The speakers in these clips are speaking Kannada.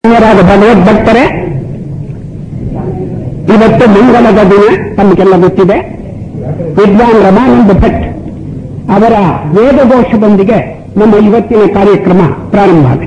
ಭಗವದ್ ಭಕ್ತರೇ, ಇವತ್ತು ಮಂಗಲದ ದಿನ ತಮಗೆಲ್ಲ ಗೊತ್ತಿದೆ. ವಿದ್ವಾನ್ ರಮಾನಂದ ಭಟ್ ಅವರ ವೇದಘೋಷದೊಂದಿಗೆ ನಮ್ಮ ಇವತ್ತಿನ ಕಾರ್ಯಕ್ರಮ ಪ್ರಾರಂಭ ಆಗಿದೆ.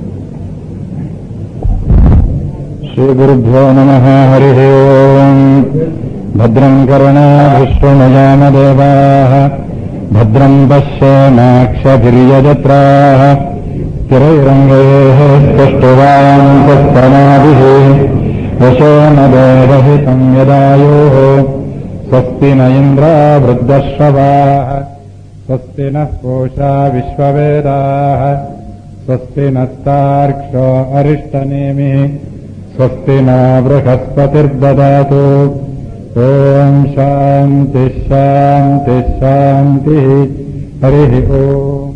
ಶ್ರೀ ಗುರುಭ್ಯೋ ನಮಃ. ಹರಿ ಓಂ. ಭದ್ರಂ ಕರ್ಣಾಭಿಶೃಣುಯಾಮ ದೇವಾಃ, ಭದ್ರಂ ಪಶ್ಯೇಮಾಕ್ಷಭಿರ್ಯಜತ್ರಾಃ, ಸ್ಥಿರೈರಂಗೈಃ ಸ್ಪಷ್ಟವಾಂತಸ್ತನಾಭಿಃ, ಯಶೋನದೇವಹಿತಂ ಯದಾಯೋಃ. ಸ್ವಸ್ತಿ ನ ಇಂದ್ರಾ ವೃದ್ಧಶ್ರವಾಃ, ಸ್ವಸ್ತಿ ನಃ ಪೂಷಾ ವಿಶ್ವವೇದಾಃ, ಸ್ವಸ್ತಿ ನಸ್ತಾರ್ಕ್ಷ್ಯೋ ಅರಿಷ್ಟನೇಮಿಃ, ಸ್ವಸ್ತಿ ನ ಬೃಹಸ್ಪತಿರ್ದದಾತು. ಓಂ ಶಾಂತಿ ಶಾಂತಿ ಶಾಂತಿ. ಹರಿ ಓಂ.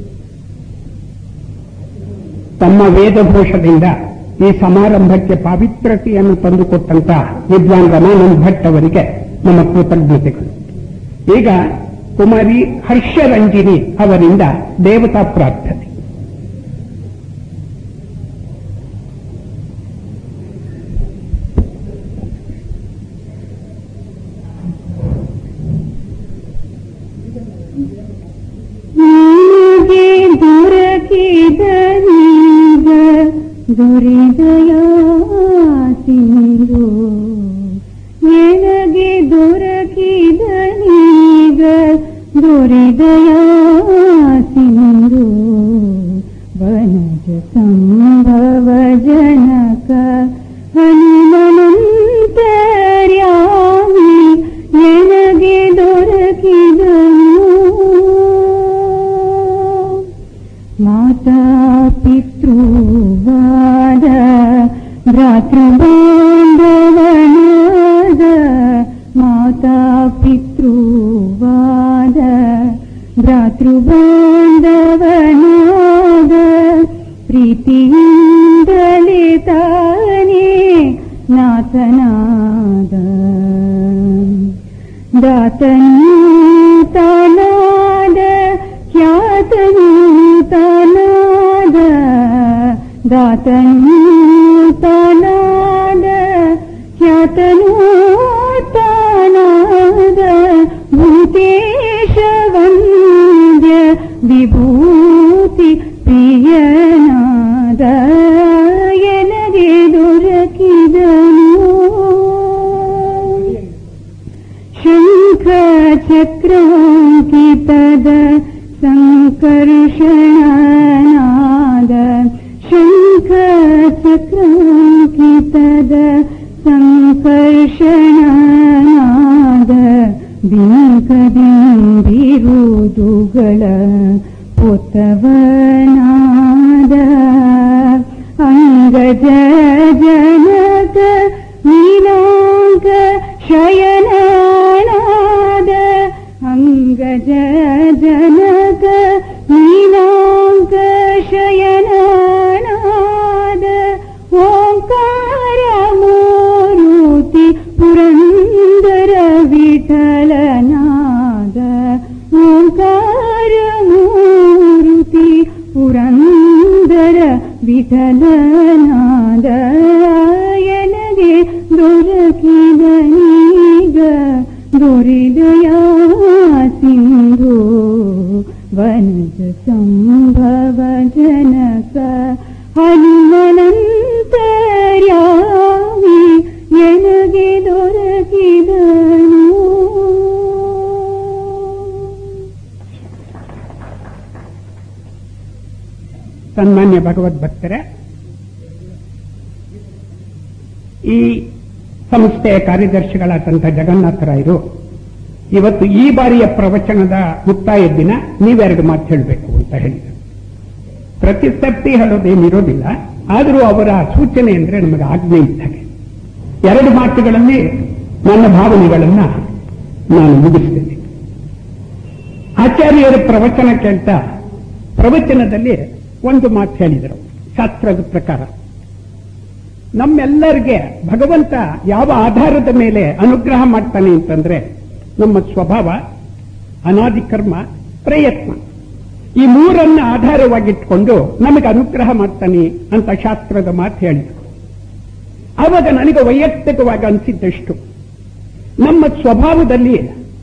ತಮ್ಮ ವೇದಘೋಷದಿಂದ ಈ ಸಮಾರಂಭಕ್ಕೆ ಪಾವಿತ್ರತೆಯನ್ನು ತಂದುಕೊಟ್ಟಂತ ವಿದ್ವಾನ್ ರಮಾನಂದ ಭಟ್ ಅವರಿಗೆ ನಮ್ಮ ಕೃತಜ್ಞತೆಗಳು. ಈಗ ಕುಮಾರಿ ಹರ್ಷರಂಜಿನಿ ಅವರಿಂದ ದೇವತಾ ಪ್ರಾರ್ಥನೆ. ದೊರೆದಯಾ ಸಿಂಧು ನನಗೆ ದೊರಕಿದ ನೀಗ ದೊರೆದಯಾ ಸಿಂಧು ವನಜ ಸಂಭವ ಜನಕ ಹನುಮನಂತರ್ಯಾಮಿ ನನಗೆ ದೊರಕಿದನು. ಮಾತಾ ಪಿತೃವಾದ ಭ್ರಾತೃಬಾಂಧವನಾದ, ಮಾತಾ ಪಿತೃವಾದ ಭ್ರಾತೃಬಾಂಧವನಾದ, ಪ್ರೀತಿಯಿಂದಲೇ ತಾನೇ ನಾಥನಾದ. ದಾತನೂ ತಾನಾದ, ಖ್ಯಾತನೂ ತಾನಾದ, ದಾತನೂ ತಾನಾದ, ಖ್ಯಾತನೂ ತಾನಾದ, ಭೂತೇಶ ವಂದ್ಯ ವಿಭೂತಿ ಪ್ರಿಯನಾದ, ಎನಗೆ ದೊರಕಿದನು. ಶಂಖ ಚಕ್ರಾಂಕಿತದ ಸಂಕರ್ಷಣನಾದ, ಶಂಖ ಚಕ್ರಾಂಕಿತದ ಸಂಕರ್ಷಣನಾದ, ಬಿಂಕದಿಂದಿರುದುಗಳ ಪೊತ್ತವನಾದ, ಅಂಗಜ ಜನಕ ನೀನಾಂಗ ಶಯನಾದ, ಅಂಗಜ ಜನಕ ನೀನಾಂಗ ಶಯನಾದ, ಓಂಕಾರ ಮೂರುತಿ ಪುರಂದರ ವಿಠಲನಾದ, ಓಂಕಾರ ಮೂರುತಿ ಪುರಂದರ ವಿಠಲನಾದ, ಎನಗೆ ದೊರಕಿದ ನೀಗ ದೊರೆದಯಾ ಸಿಂಧು ವನಜ ಸಂಭವ ಜನಕ ಹನುಮನಂತರ್ಯಾಮಿ ಎನಗೆ ದೊರಕಿದನು. ಸನ್ಮಾನ್ಯ ಭಗವದ್ಭಕ್ತರೇ, ಈ ಸಂಸ್ಥೆಯ ಕಾರ್ಯದರ್ಶಿಗಳಾದಂಥ ಜಗನ್ನಾಥರಾಯರು ಇವತ್ತು ಈ ಬಾರಿಯ ಪ್ರವಚನದ ಮುಕ್ತಾಯ ದಿನ ನೀವೆರಡು ಮಾತು ಹೇಳಬೇಕು ಅಂತ ಹೇಳಿದರು. ಪ್ರತಿ ಸರ್ತಿ ಹೇಳೋದೇನಿರೋದಿಲ್ಲ, ಆದರೂ ಅವರ ಸೂಚನೆ ಅಂದರೆ ನಮಗೆ ಆಜ್ಞೆ ಇದ್ದಾಗೆ ಎರಡು ಮಾತುಗಳಲ್ಲಿ ನನ್ನ ಭಾವನೆಗಳನ್ನು ನಾನು ಮುಗಿಸ್ತೇನೆ. ಆಚಾರ್ಯರ ಪ್ರವಚನ ಕೇಳ್ತಾ ಪ್ರವಚನದಲ್ಲಿ ಒಂದು ಮಾತು ಹೇಳಿದರು. ಶಾಸ್ತ್ರದ ಪ್ರಕಾರ ನಮ್ಮೆಲ್ಲರಿಗೆ ಭಗವಂತ ಯಾವ ಆಧಾರದ ಮೇಲೆ ಅನುಗ್ರಹ ಮಾಡ್ತಾನೆ ಅಂತಂದ್ರೆ ನಮ್ಮ ಸ್ವಭಾವ, ಅನಾದಿ ಕರ್ಮ, ಪ್ರಯತ್ನ. ಈ ಮೂರನ್ನ ಆಧಾರವಾಗಿಟ್ಕೊಂಡು ನಮಗೆ ಅನುಗ್ರಹ ಮಾಡ್ತಾನೆ ಅಂತ ಶಾಸ್ತ್ರದ ಮಾತು ಹೇಳಿದರು. ಆವಾಗ ನನಗೆ ವೈಯಕ್ತಿಕವಾಗಿ ಅನಿಸಿದ್ದಷ್ಟು, ನಮ್ಮ ಸ್ವಭಾವದಲ್ಲಿ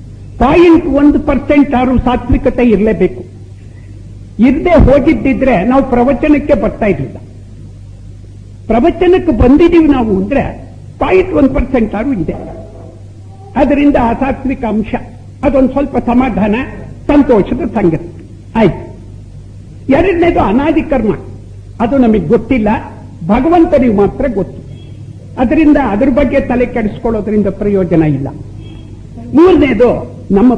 0.1% ಆರು ಸಾತ್ವಿಕತೆ ಇರಲೇಬೇಕು. ಇರದೆ ಹೋಗಿದ್ದಿದ್ರೆ ನಾವು ಪ್ರವಚನಕ್ಕೆ ಬರ್ತಾ ಇರಲಿಲ್ಲ. ಪ್ರವಚನಕ್ಕೆ ಬಂದಿದ್ದೀವಿ ನಾವು ಅಂದ್ರೆ 0.1% ಆರು ಇದೆ. ಅದರಿಂದ ಆ ಸಾತ್ವಿಕ ಅಂಶ ಅದೊಂದು ಸ್ವಲ್ಪ ಸಮಾಧಾನ, ಸಂತೋಷದ ಸಂಗತಿ ಆಯ್ತು. ಎರಡನೇದು ಅನಾದಿ ಕರ್ಮ, ಅದು ನಮಗೆ ಗೊತ್ತಿಲ್ಲ, ಭಗವಂತನಿಗೆ ಮಾತ್ರ ಗೊತ್ತು. ಅದರಿಂದ ಅದ್ರ ಬಗ್ಗೆ ತಲೆ ಕೆಡಿಸ್ಕೊಳ್ಳೋದ್ರಿಂದ ಪ್ರಯೋಜನ ಇಲ್ಲ. ಮೂರನೇದು ನಮ್ಮ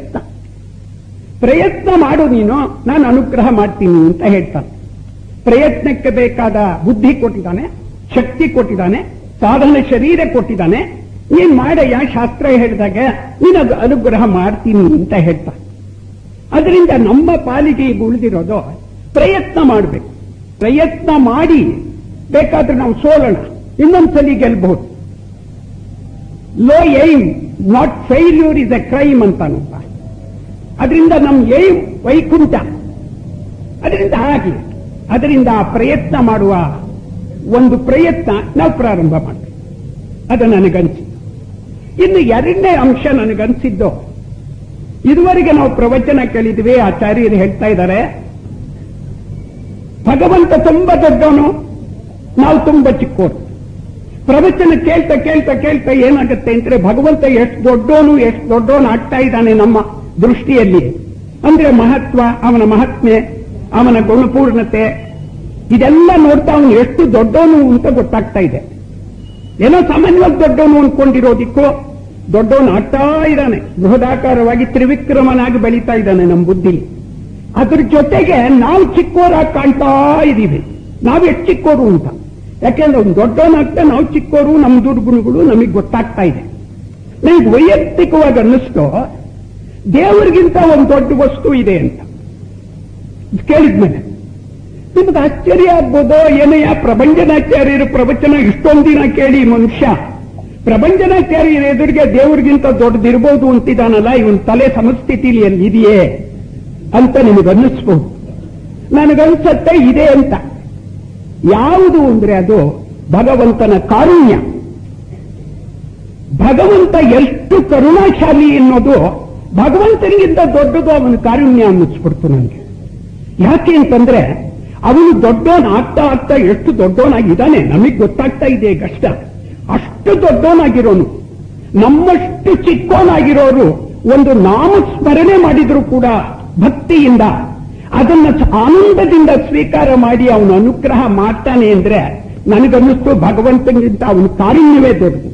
ಪ್ರಯತ್ನ ಮಾಡು ನೀನು, ನಾನು ಅನುಗ್ರಹ ಮಾಡ್ತೀನಿ ಅಂತ ಹೇಳ್ತಾನೆ. ಪ್ರಯತ್ನಕ್ಕೆ ಬೇಕಾದ ಬುದ್ಧಿ ಕೊಟ್ಟಿದ್ದಾನೆ, ಶಕ್ತಿ ಕೊಟ್ಟಿದ್ದಾನೆ, ಸಾಧನ ಶರೀರ ಕೊಟ್ಟಿದ್ದಾನೆ. ನೀನ್ ಮಾಡಯ್ಯ, ಶಾಸ್ತ್ರ ಹೇಳಿದಾಗ ನೀನು ಅನುಗ್ರಹ ಮಾಡ್ತೀನಿ ಅಂತ ಹೇಳ್ತಾನೆ. ಅದರಿಂದ ನಮ್ಮ ಪಾಲಿಗೆ ಈಗ ಉಳಿದಿರೋದು ಪ್ರಯತ್ನ ಮಾಡಬೇಕು. ಪ್ರಯತ್ನ ಮಾಡಿ ಬೇಕಾದ್ರೆ ನಾವು ಸೋಲೋಣ, ಇನ್ನೊಂದ್ಸಲಿ ಗೆಲ್ಬಹುದು. Low aim not failure is a crime ಅಂತಾನಪ್ಪ. ಅದರಿಂದ ನಮ್ಮ ಏಮ್ ವೈಕುಂಠ. ಅದರಿಂದ ಹಾಗೆ ಅದರಿಂದ ಪ್ರಯತ್ನ ಮಾಡುವ ಒಂದು ಪ್ರಯತ್ನ ನಾವು ಪ್ರಾರಂಭ ಮಾಡ್ತೀವಿ. ಅದು ನನಗನ್ಸಿದ್ದು. ಇನ್ನು ಎರಡನೇ ಅಂಶ ನನಗನ್ಸಿದ್ದು, ಇದುವರೆಗೆ ನಾವು ಪ್ರವಚನ ಕೇಳಿದ್ವಿ, ಆಚಾರ್ಯರು ಹೇಳ್ತಾ ಇದ್ದಾರೆ ಭಗವಂತ ತುಂಬಾ ದೊಡ್ಡವನು, ನಾವು ತುಂಬಾ ಚಿಕ್ಕೋರು. ಪ್ರವಚನ ಕೇಳ್ತಾ ಕೇಳ್ತಾ ಕೇಳ್ತಾ ಏನಾಗುತ್ತೆ ಅಂದ್ರೆ ಭಗವಂತ ಎಷ್ಟು ದೊಡ್ಡವನು ಆಗ್ತಾ ಇದ್ದಾನೆ ನಮ್ಮ ದೃಷ್ಟಿಯಲ್ಲಿ. ಅಂದ್ರೆ ಮಹತ್ವ, ಅವನ ಮಹಾತ್ಮೆ, ಅವನ ಗುಣಪೂರ್ಣತೆ, ಇದೆಲ್ಲ ನೋಡ್ತಾ ಅವನು ಎಷ್ಟು ದೊಡ್ಡವನು ಅಂತ ಗೊತ್ತಾಗ್ತಾ ಇದೆ. ಏನೋ ಸಾಮಾನ್ಯವಾಗಿ ದೊಡ್ಡವನು ಅಂದ್ಕೊಂಡಿರೋದಿಕ್ಕೂ ದೊಡ್ಡವನು ಆಗ್ತಾ ಇದ್ದಾನೆ. ಬೃಹದಾಕಾರವಾಗಿ ತ್ರಿವಿಕ್ರಮನಾಗಿ ಬೆಳೀತಾ ಇದ್ದಾನೆ ನಮ್ಮ ಬುದ್ಧಿಲಿ. ಅದ್ರ ಜೊತೆಗೆ ನಾವು ಚಿಕ್ಕೋರಾಗಿ ಕಾಣ್ತಾ ಇದ್ದೀವಿ. ನಾವು ಎಷ್ಟು ಚಿಕ್ಕೋರು ಅಂತ. ಯಾಕೆಂದ್ರೆ ಅವ್ನು ದೊಡ್ಡವನಾಗ್ತಾ ನಾವು ಚಿಕ್ಕೋರು, ನಮ್ಮ ದುರ್ಗುಣಗಳು ನಮಗೆ ಗೊತ್ತಾಗ್ತಾ ಇದೆ. ನನಗೆ ವೈಯಕ್ತಿಕವಾಗಿ ಅನ್ನಿಸ್ತು, ದೇವರಿಗಿಂತ ಒಂದು ದೊಡ್ಡ ವಸ್ತು ಇದೆ ಅಂತ ಕೇಳಿದ್ಮೇಲೆ ನಿಮ್ಗೆ ಆಶ್ಚರ್ಯ ಆಗ್ಬೋದೋ ಏನಯ್ಯ, ಪ್ರಭಂಜನಾಚಾರ್ಯರು ಪ್ರವಚನ ಇಷ್ಟೊಂದು ದಿನ ಕೇಳಿ ಮನುಷ್ಯ ಪ್ರಭಂಜನಾಚಾರ್ಯರ ಎದುರಿಗೆ ದೇವರಿಗಿಂತ ದೊಡ್ಡದಿರ್ಬೋದು ಅಂತಿದ್ದಾನಲ್ಲ, ಇವನ್ ತಲೆ ಸಮಸ್ಥಿತಿಲಿ ಇದೆಯೇ ಅಂತ ನಿಮಗನ್ನಿಸ್ಬಹುದು. ನನಗನ್ಸತ್ತೆ ಇದೆ ಅಂತ. ಯಾವುದು ಅಂದ್ರೆ ಅದು ಭಗವಂತನ ಕಾರುಣ್ಯ. ಭಗವಂತ ಎಷ್ಟು ಕರುಣಾಶಾಲಿ ಎನ್ನುವುದು ಭಗವಂತನಿಗಿಂತ ದೊಡ್ಡದು ಅವನ ಕಾರುಣ್ಯ ಅನ್ನಿಸ್ಬಿಡ್ತು ನನಗೆ. ಯಾಕೆ ಅಂತಂದ್ರೆ ಅವನು ದೊಡ್ಡವನ್ ಆಗ್ತಾ ಆಗ್ತಾ ಎಷ್ಟು ದೊಡ್ಡವನಾಗಿದ್ದಾನೆ ನಮಗೆ ಗೊತ್ತಾಗ್ತಾ ಇದೆ ಕಷ್ಟ. ಅಷ್ಟು ದೊಡ್ಡವನಾಗಿರೋನು, ನಮ್ಮಷ್ಟು ಚಿಕ್ಕವನಾಗಿರೋರು ಒಂದು ನಾಮಸ್ಮರಣೆ ಮಾಡಿದ್ರು ಕೂಡ ಭಕ್ತಿಯಿಂದ ಅದನ್ನ ಆನಂದದಿಂದ ಸ್ವೀಕಾರ ಮಾಡಿ ಅವನು ಅನುಗ್ರಹ ಮಾಡ್ತಾನೆ ಅಂದ್ರೆ ನನಗನ್ನಿಸ್ತು ಭಗವಂತನಿಗಿಂತ ಅವನ ಕಾರುಣ್ಯವೇ ದೊಡ್ಡದು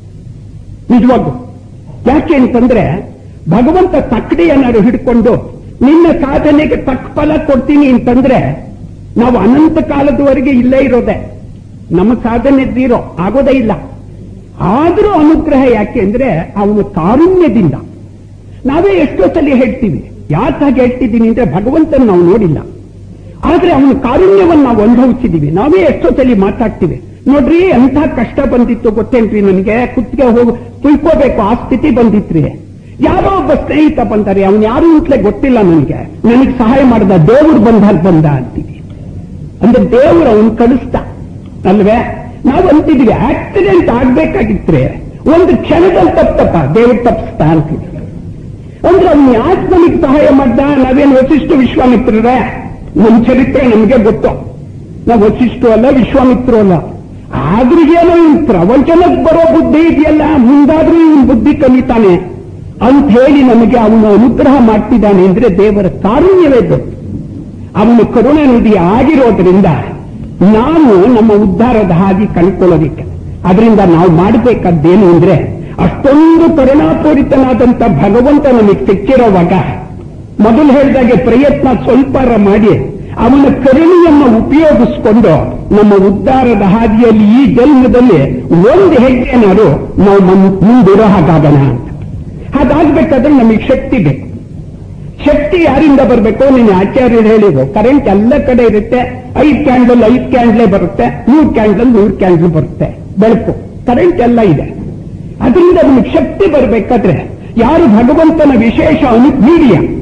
ನಿಜವಾಗೂ. ಯಾಕೆ ಅಂತಂದ್ರೆ ಭಗವಂತ ತಕ್ಕಡಿಯನ್ನಾರು ಹಿಡ್ಕೊಂಡು ನಿನ್ನ ಸಾಧನೆಗೆ ತಕ್ಕ ಫಲ ಕೊಡ್ತೀನಿ ಅಂತಂದ್ರೆ ನಾವು ಅನಂತ ಕಾಲದವರೆಗೆ ಇಲ್ಲೇ ಇರೋದೆ, ನಮ್ಮ ಸಾಧನೆ ತೀರೋ ಆಗೋದೇ ಇಲ್ಲ. ಆದರೂ ಅನುಗ್ರಹ ಯಾಕೆ ಅಂದ್ರೆ ಅವನ ಕಾರುಣ್ಯದಿಂದ. ನಾವೇ ಎಷ್ಟೋ ಸಲ ಹೇಳ್ತೀವಿ, ಯಾಕಾಗಿ ಹೇಳ್ತಿದ್ದೀನಿ ಅಂದ್ರೆ ಭಗವಂತನ ನಾವು ನೋಡಿಲ್ಲ, ಆದ್ರೆ ಅವನ ಕಾರುಣ್ಯವನ್ನು ನಾವು ಅನುಭವಿಸಿದೀವಿ. ನಾವೇ ಎಷ್ಟೋ ಸಲ ಮಾತಾಡ್ತೀವಿ, ನೋಡ್ರಿ ಎಂಥ ಕಷ್ಟ ಬಂದಿತ್ತು ಗೊತ್ತೇನ್ರಿ, ನನಗೆ ಕುತ್ತಿಗೆ ಹೋಗಿ ತುಳ್ಕೋಬೇಕು ಆ ಸ್ಥಿತಿ ಬಂದಿತ್ರಿ. ಯಾರೋ ಒಬ್ಬ ಸ್ನೇಹಿತ ಬಂದಾರೆ, ಅವನು ಯಾರು ಅಂತಲೇ ಗೊತ್ತಿಲ್ಲ ನನಗೆ ಸಹಾಯ ಮಾಡಿದ, ದೇವರು ಬಂದ ಅಂತೀವಿ. ಅಂದ್ರೆ ದೇವರು ಅವನು ಕಳಿಸ್ತಾ ಅಲ್ವೇ. ನಾವು ಅಂತಿದ್ವಿ ಆಕ್ಸಿಡೆಂಟ್ ಆಗ್ಬೇಕಾಗಿದ್ರೆ ಒಂದು ಕ್ಷಣದಲ್ಲಿ ತಪ್ಪಪ್ಪ ದೇವರು ತಪ್ಪಿಸ್ತಾ ಅಂತಿದ್ವಿ. ಅಂದ್ರೆ ಅವನು ಯಾಕೆ ನಮಗೆ ಸಹಾಯ ಮಾಡ್ದ? ನಾವೇನು ವಸಿಷ್ಠ ವಿಶ್ವಾಮಿತ್ರರೇ? ನಮ್ಮ ಚರಿತ್ರೆ ನಮಗೆ ಗೊತ್ತು, ನಾವು ವಸಿಷ್ಠ ಅಲ್ಲ ವಿಶ್ವಾಮಿತ್ರು ಅಲ್ಲ. ಆದ್ರೂ ಏನೋ ಇವ್ನು ಪ್ರವಚನಕ್ಕೆ ಬರೋ ಬುದ್ಧಿ ಇದೆಯಲ್ಲ, ಮುಂದಾದ್ರೂ ಇವನ್ ಬುದ್ಧಿ ಕಲಿತಾನೆ ಅಂತ ಹೇಳಿ ನಮಗೆ ಅವನು ಅನುಗ್ರಹ ಮಾಡ್ತಿದ್ದಾನೆ ಅಂದ್ರೆ ದೇವರ ಕಾರುಣ್ಯವೇ ದೊಡ್ಡ. ಅವನು ಕರುಣಾ ನಿಧಿ ಆಗಿರೋದ್ರಿಂದ ನಾವು ನಮ್ಮ ಉದ್ಧಾರದ ಹಾದಿ ಕಳ್ಕೊಳ್ಳೋದಿಕ್ಕೆ. ಅದರಿಂದ ನಾವು ಮಾಡಬೇಕಾದ್ದೇನು ಅಂದ್ರೆ ಅಷ್ಟೊಂದು ಕರುಣಾಪೂರಿತನಾದಂಥ ಭಗವಂತ ನಮಗೆ ಸಿಕ್ಕಿರೋವಾಗ ಮೊದಲು ಹೇಳಿದಾಗೆ ಪ್ರಯತ್ನ ಸ್ವಲ್ಪಾರ ಮಾಡಿ ಅವನ ಕರುಣೆಯನ್ನು ಉಪಯೋಗಿಸಿಕೊಂಡು ನಮ್ಮ ಉದ್ಧಾರದ ಹಾದಿಯಲ್ಲಿ ಈ ಜನ್ಮದಲ್ಲಿ ಒಂದು ಹೆಜ್ಜೆನಾರು ನಾವು ಮುಂದಿರೋ ಹಾಗಾಗೋಣ ಅಂತ. ಹಾಗಾಗ್ಬೇಕಾದ್ರೆ ನಮಗೆ ಶಕ್ತಿ ಬೇಕು. ಶಕ್ತಿ ಯಾರಿಂದ ಬರಬೇಕು? ನೀನು ಆಚಾರ್ಯರು ಹೇಳಿದ್ರು, ಕರೆಂಟ್ ಎಲ್ಲ ಕಡೆ ಇರುತ್ತೆ, 5 ಕ್ಯಾಂಡಲೇ ಬರುತ್ತೆ, 100 ಕ್ಯಾಂಡಲ್ ಬರುತ್ತೆ, ಬೆಳಕು ಕರೆಂಟ್ ಎಲ್ಲ ಇದೆ. ಅದರಿಂದ ನಮಗೆ ಶಕ್ತಿ ಬರಬೇಕಾದ್ರೆ ಯಾರು ಭಗವಂತನ ವಿಶೇಷ ಮೀಡಿಯ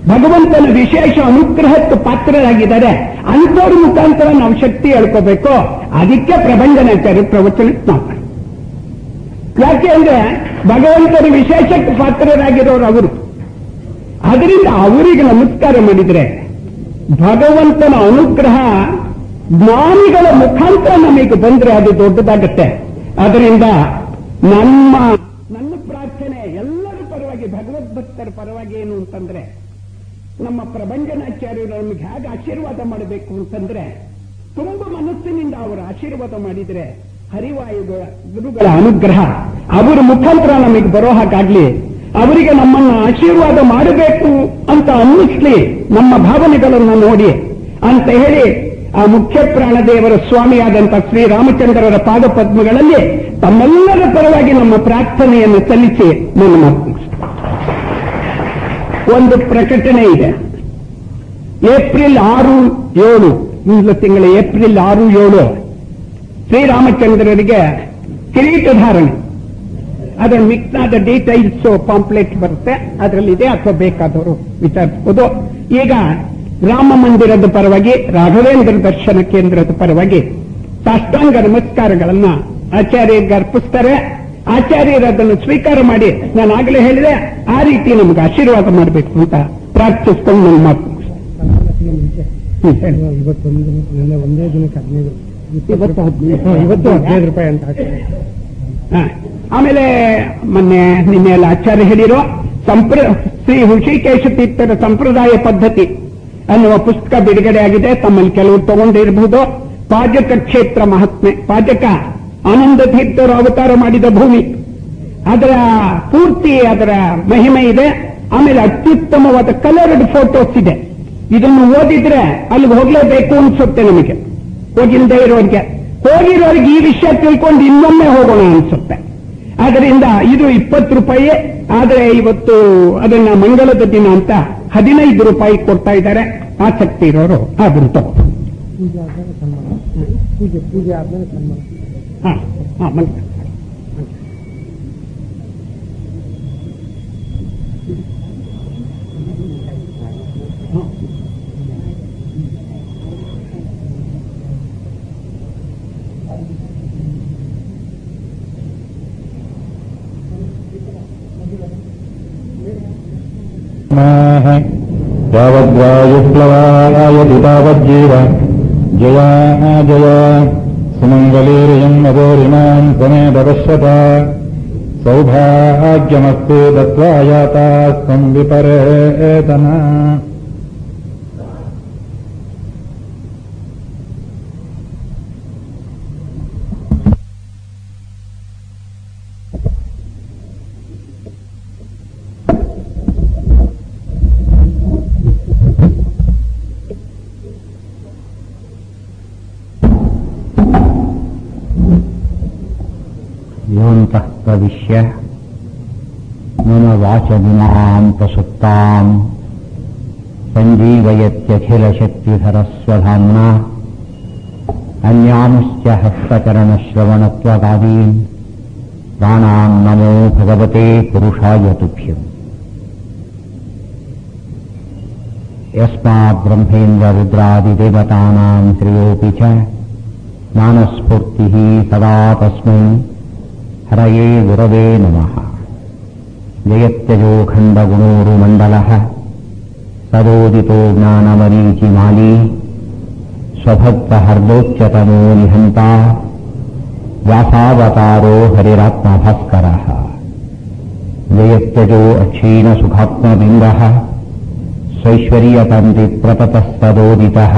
ಭಗವಂತನ ವಿಶೇಷ ಅನುಗ್ರಹಕ್ಕೆ ಪಾತ್ರರಾಗಿದ್ದಾರೆ. ಅಂಥವ್ರ ಮುಖಾಂತರ ನಾವು ಶಕ್ತಿ ಹೇಳ್ಕೋಬೇಕು. ಅದಕ್ಕೆ ಪ್ರಭಂಜನಾಚಾರ್ಯ ಪ್ರವಚನಕ್ಕೆ ಮಾತಾಡ. ಯಾಕೆ ಅಂದ್ರೆ ಭಗವಂತನ ವಿಶೇಷಕ್ಕೆ ಪಾತ್ರರಾಗಿರೋರು ಅವರು. ಅದರಿಂದ ಅವರಿಗೆ ನಮಸ್ಕಾರ ಮಾಡಿದ್ರೆ ಭಗವಂತನ ಅನುಗ್ರಹ ಜ್ಞಾನಿಗಳ ಮುಖಾಂತರ ನಮಗೆ ಬಂದ್ರೆ ಅದು ದೊಡ್ಡದಾಗತ್ತೆ. ಅದರಿಂದ ನನ್ನ ಪ್ರಾರ್ಥನೆ ಎಲ್ಲರ ಪರವಾಗಿ, ಭಗವದ್ಭಕ್ತರ ಪರವಾಗಿ ಏನು ಅಂತಂದ್ರೆ, ನಮ್ಮ ಪ್ರಭಂಜನಾಚಾರ್ಯರು ನಮಗೆ ಹೇಗೆ ಆಶೀರ್ವಾದ ಮಾಡಬೇಕು ಅಂತಂದ್ರೆ, ತುಂಬ ಮನಸ್ಸಿನಿಂದ ಅವರ ಆಶೀರ್ವಾದ ಮಾಡಿದ್ರೆ ಹರಿವಾಯು ಗುರುಗಳ ಅನುಗ್ರಹ ಅವರ ಮುಖಾಂತರ ನಮಗೆ ಬರೋ ಹಾಗಾಗ್ಲಿ, ಅವರಿಗೆ ನಮ್ಮನ್ನು ಆಶೀರ್ವಾದ ಮಾಡಬೇಕು ಅಂತ ಅನ್ನಿಸ್ಲಿ ನಮ್ಮ ಭಾವನೆಗಳನ್ನು ನೋಡಿ ಅಂತ ಹೇಳಿ ಆ ಮುಖ್ಯ ಪ್ರಾಣದೇವರ ಸ್ವಾಮಿಯಾದಂಥ ಶ್ರೀರಾಮಚಂದ್ರರ ಪಾದಪದ್ಮಗಳಲ್ಲಿ ತಮ್ಮೆಲ್ಲರ ಪರವಾಗಿ ನಮ್ಮ ಪ್ರಾರ್ಥನೆಯನ್ನು ಸಲ್ಲಿಸಿ ನನ್ನ ಮಾತು ಮುಗಿಸ್ತೇನೆ. ಒಂದು ಪ್ರಕಟಣೆ ಇದೆ. ಏಪ್ರಿಲ್ 6, 7 ಈ ತಿಂಗಳ ಏಪ್ರಿಲ್ 6, 7 ಶ್ರೀರಾಮಚಂದ್ರರಿಗೆ ಕಿರೀಟಧಾರಣೆ. ಅದರ ಮಿಕ್ನಾದ ಡೀಟೈಲ್ಸ್ ಪಾಂಪ್ಲೆಟ್ ಬರುತ್ತೆ, ಅದರಲ್ಲಿದೆ. ಅಥವಾ ಬೇಕಾದವರು ವಿಚಾರಿಸಬಹುದು. ಈಗ ರಾಮ ಮಂದಿರದ ಪರವಾಗಿ, ರಾಘವೇಂದ್ರ ದರ್ಶನ ಕೇಂದ್ರದ ಪರವಾಗಿ ಸಾಷ್ಟಾಂಗ ನಮಸ್ಕಾರಗಳನ್ನ ಆಚಾರ್ಯರಿಗೆ ಅರ್ಪಿಸ್ತಾರೆ. ಆಚಾರ್ಯರು ಅದನ್ನು ಸ್ವೀಕಾರ ಮಾಡಿ, ನಾನು ಆಗಲೇ ಹೇಳಿದೆ, ಆ ರೀತಿ ನಮಗೆ ಆಶೀರ್ವಾದ ಮಾಡಬೇಕು ಅಂತ ಪ್ರಾರ್ಥಿಸ್ಕೊಂಡು ನನ್ನ ಮಾತು ಒಂದೇ ದಿನಕ್ಕೆ 15 ಇವತ್ತು 15 ರೂಪಾಯಿ ಅಂತ ಹಾಕ್ತಾರೆ. ಆಮೇಲೆ ನಿನ್ನೆ ಎಲ್ಲ ಆಚಾರ್ಯ ಹೇಳಿರೋ ಶ್ರೀ ಋಷಿಕೇಶ ತೀರ್ಥರ ಸಂಪ್ರದಾಯ ಪದ್ಧತಿ ಅನ್ನುವ ಪುಸ್ತಕ ಬಿಡುಗಡೆ ಆಗಿದೆ. ತಮ್ಮಲ್ಲಿ ಕೆಲವರು ತಗೊಂಡಿರಬಹುದು. ಪಾಜಕ ಕ್ಷೇತ್ರ ಮಹಾತ್ಮೆ. ಪಾಜಕ ಆನಂದ ತೀರ್ಥರು ಅವತಾರ ಮಾಡಿದ ಭೂಮಿ, ಅದರ ಪೂರ್ತಿ ಅದರ ಮಹಿಮೆ ಇದೆ. ಆಮೇಲೆ ಅತ್ಯುತ್ತಮವಾದ ಕಲರ್ಡ್ ಫೋಟೋಸ್ ಇದೆ. ಇದನ್ನು ಓದಿದ್ರೆ ಅಲ್ಲಿಗೆ ಹೋಗ್ಲೇಬೇಕು ಅನ್ಸುತ್ತೆ ನಮಗೆ, ಹೋಗಿಲ್ಲದೆ ಇರೋರಿಗೆ. ಹೋಗಿರೋರಿಗೆ ಈ ವಿಷಯ ತಿಳ್ಕೊಂಡು ಇನ್ನೊಮ್ಮೆ ಹೋಗೋಣ ಅನ್ಸುತ್ತೆ. ಆದ್ದರಿಂದ ಇದು 20 ರೂಪಾಯಿ. ಆದರೆ ಇವತ್ತು ಅದನ್ನ ಮಂಗಳದ ದಿನ ಅಂತ 15 ರೂಪಾಯಿ ಕೊಡ್ತಾ ಇದ್ದಾರೆ. ಆಸಕ್ತಿ ಇರೋರು ಅದನ್ನು ತಗೋ. ಪೂಜೆ ಆದ್ಮೇಲೆ ಸನ್ಮಾನ. ಯಾವದ್ವಾಯುಪ್ಲವಾಯದಿ ತಾವಜ್ಜೀವ ಜಯಾ ಜಯ ಸುಮಂಗಲೀರ್ಯಂ ಮಧೋರಿಮಾಂ ಸಮೇತ ಪಶ್ಯತ ಸೌಭಾಗ್ಯಮಸ್ತು ದತ್ವಾಯಾತಾ ಸ್ವಂ ವಿಪರೇತನ. ಯೋಂತಃ ಪ್ರವಿಶ್ಯ ಮಮ ವಾಚಮಿಮಾಂ ಪ್ರಸುಪ್ತಾಂ ಸಂಜೀವಯತ್ಯಖಿಲಶಕ್ತಿಧರಸ್ವಧಾಮ್ನಾ ಅನ್ಯಾಂಶ್ಚ ಹಸ್ತಚರಣಶ್ರವಣತ್ವಗಾದೀನ್ ಪ್ರಾಣಾನ್ ನಮೋ ಭಗವತೆ ಪುರುಷಾಯ ತುಭ್ಯಂ. ಯಸ್ಮಾತ್ ಬ್ರಹ್ಮೇಂದ್ರ ರುದ್ರಾದಿದೇವತಾನಾಂ ಶ್ರೇಯೋಪಿ ಚ ಜ್ಞಾನಸ್ಫೂರ್ತಿಃ ಸದಾ ತಸ್ಮೈ ಹರಯೇ ಗುರವೇ ನಮಃ. ಜಯತ್ಯಜೋಖಂಡಗುಣೋರುಮಂಡಲಃ ಸದೋದಿತೋ ಜ್ಞಾನಮರೀಚಿಮಾಲಿ ಸ್ವಭಕ್ತಹರ್ದೋಚ್ಯತಮೋ ನಿಹಂತಾ ವ್ಯಾಸಾವತಾರೋ ಹರಿರಾತ್ಮಭಾಸ್ಕರಃ. ಜಯತ್ಯಜೋ ಅಕ್ಷೀಣಸುಖಾತ್ಮಬಿಂಬಃ ಸ್ವೈಶ್ವರ್ಯತಂತ್ರಿಪ್ರತತಃ ಸದೋದಿತಃ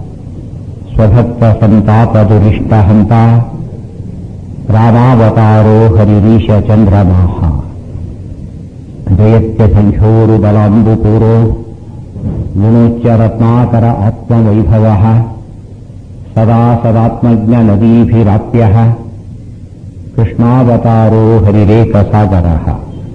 ಸ್ವಭಕ್ತಸಂತಾಪದುರಿಷ್ಟಹಂತಾ ರಾಮಾವತಾರೋ ಹರಿರೀಶಚಂದ್ರಮಾಃ. ಜಯತ್ಯಸಂಖ್ಯೋರುಬಲಾಂಬುಪೂರೋ ಗುಣೋಚ್ಚರತ್ನಾಕರ ಆತ್ಮವೈಭವಃ ಸದಾ ಸದಾತ್ಮಜ್ಞನದೀಭಿರಾಪ್ಯಃ ಕೃಷ್ಣಾವತಾರೋ ಹರಿರೇಕಸಾಗರಃ.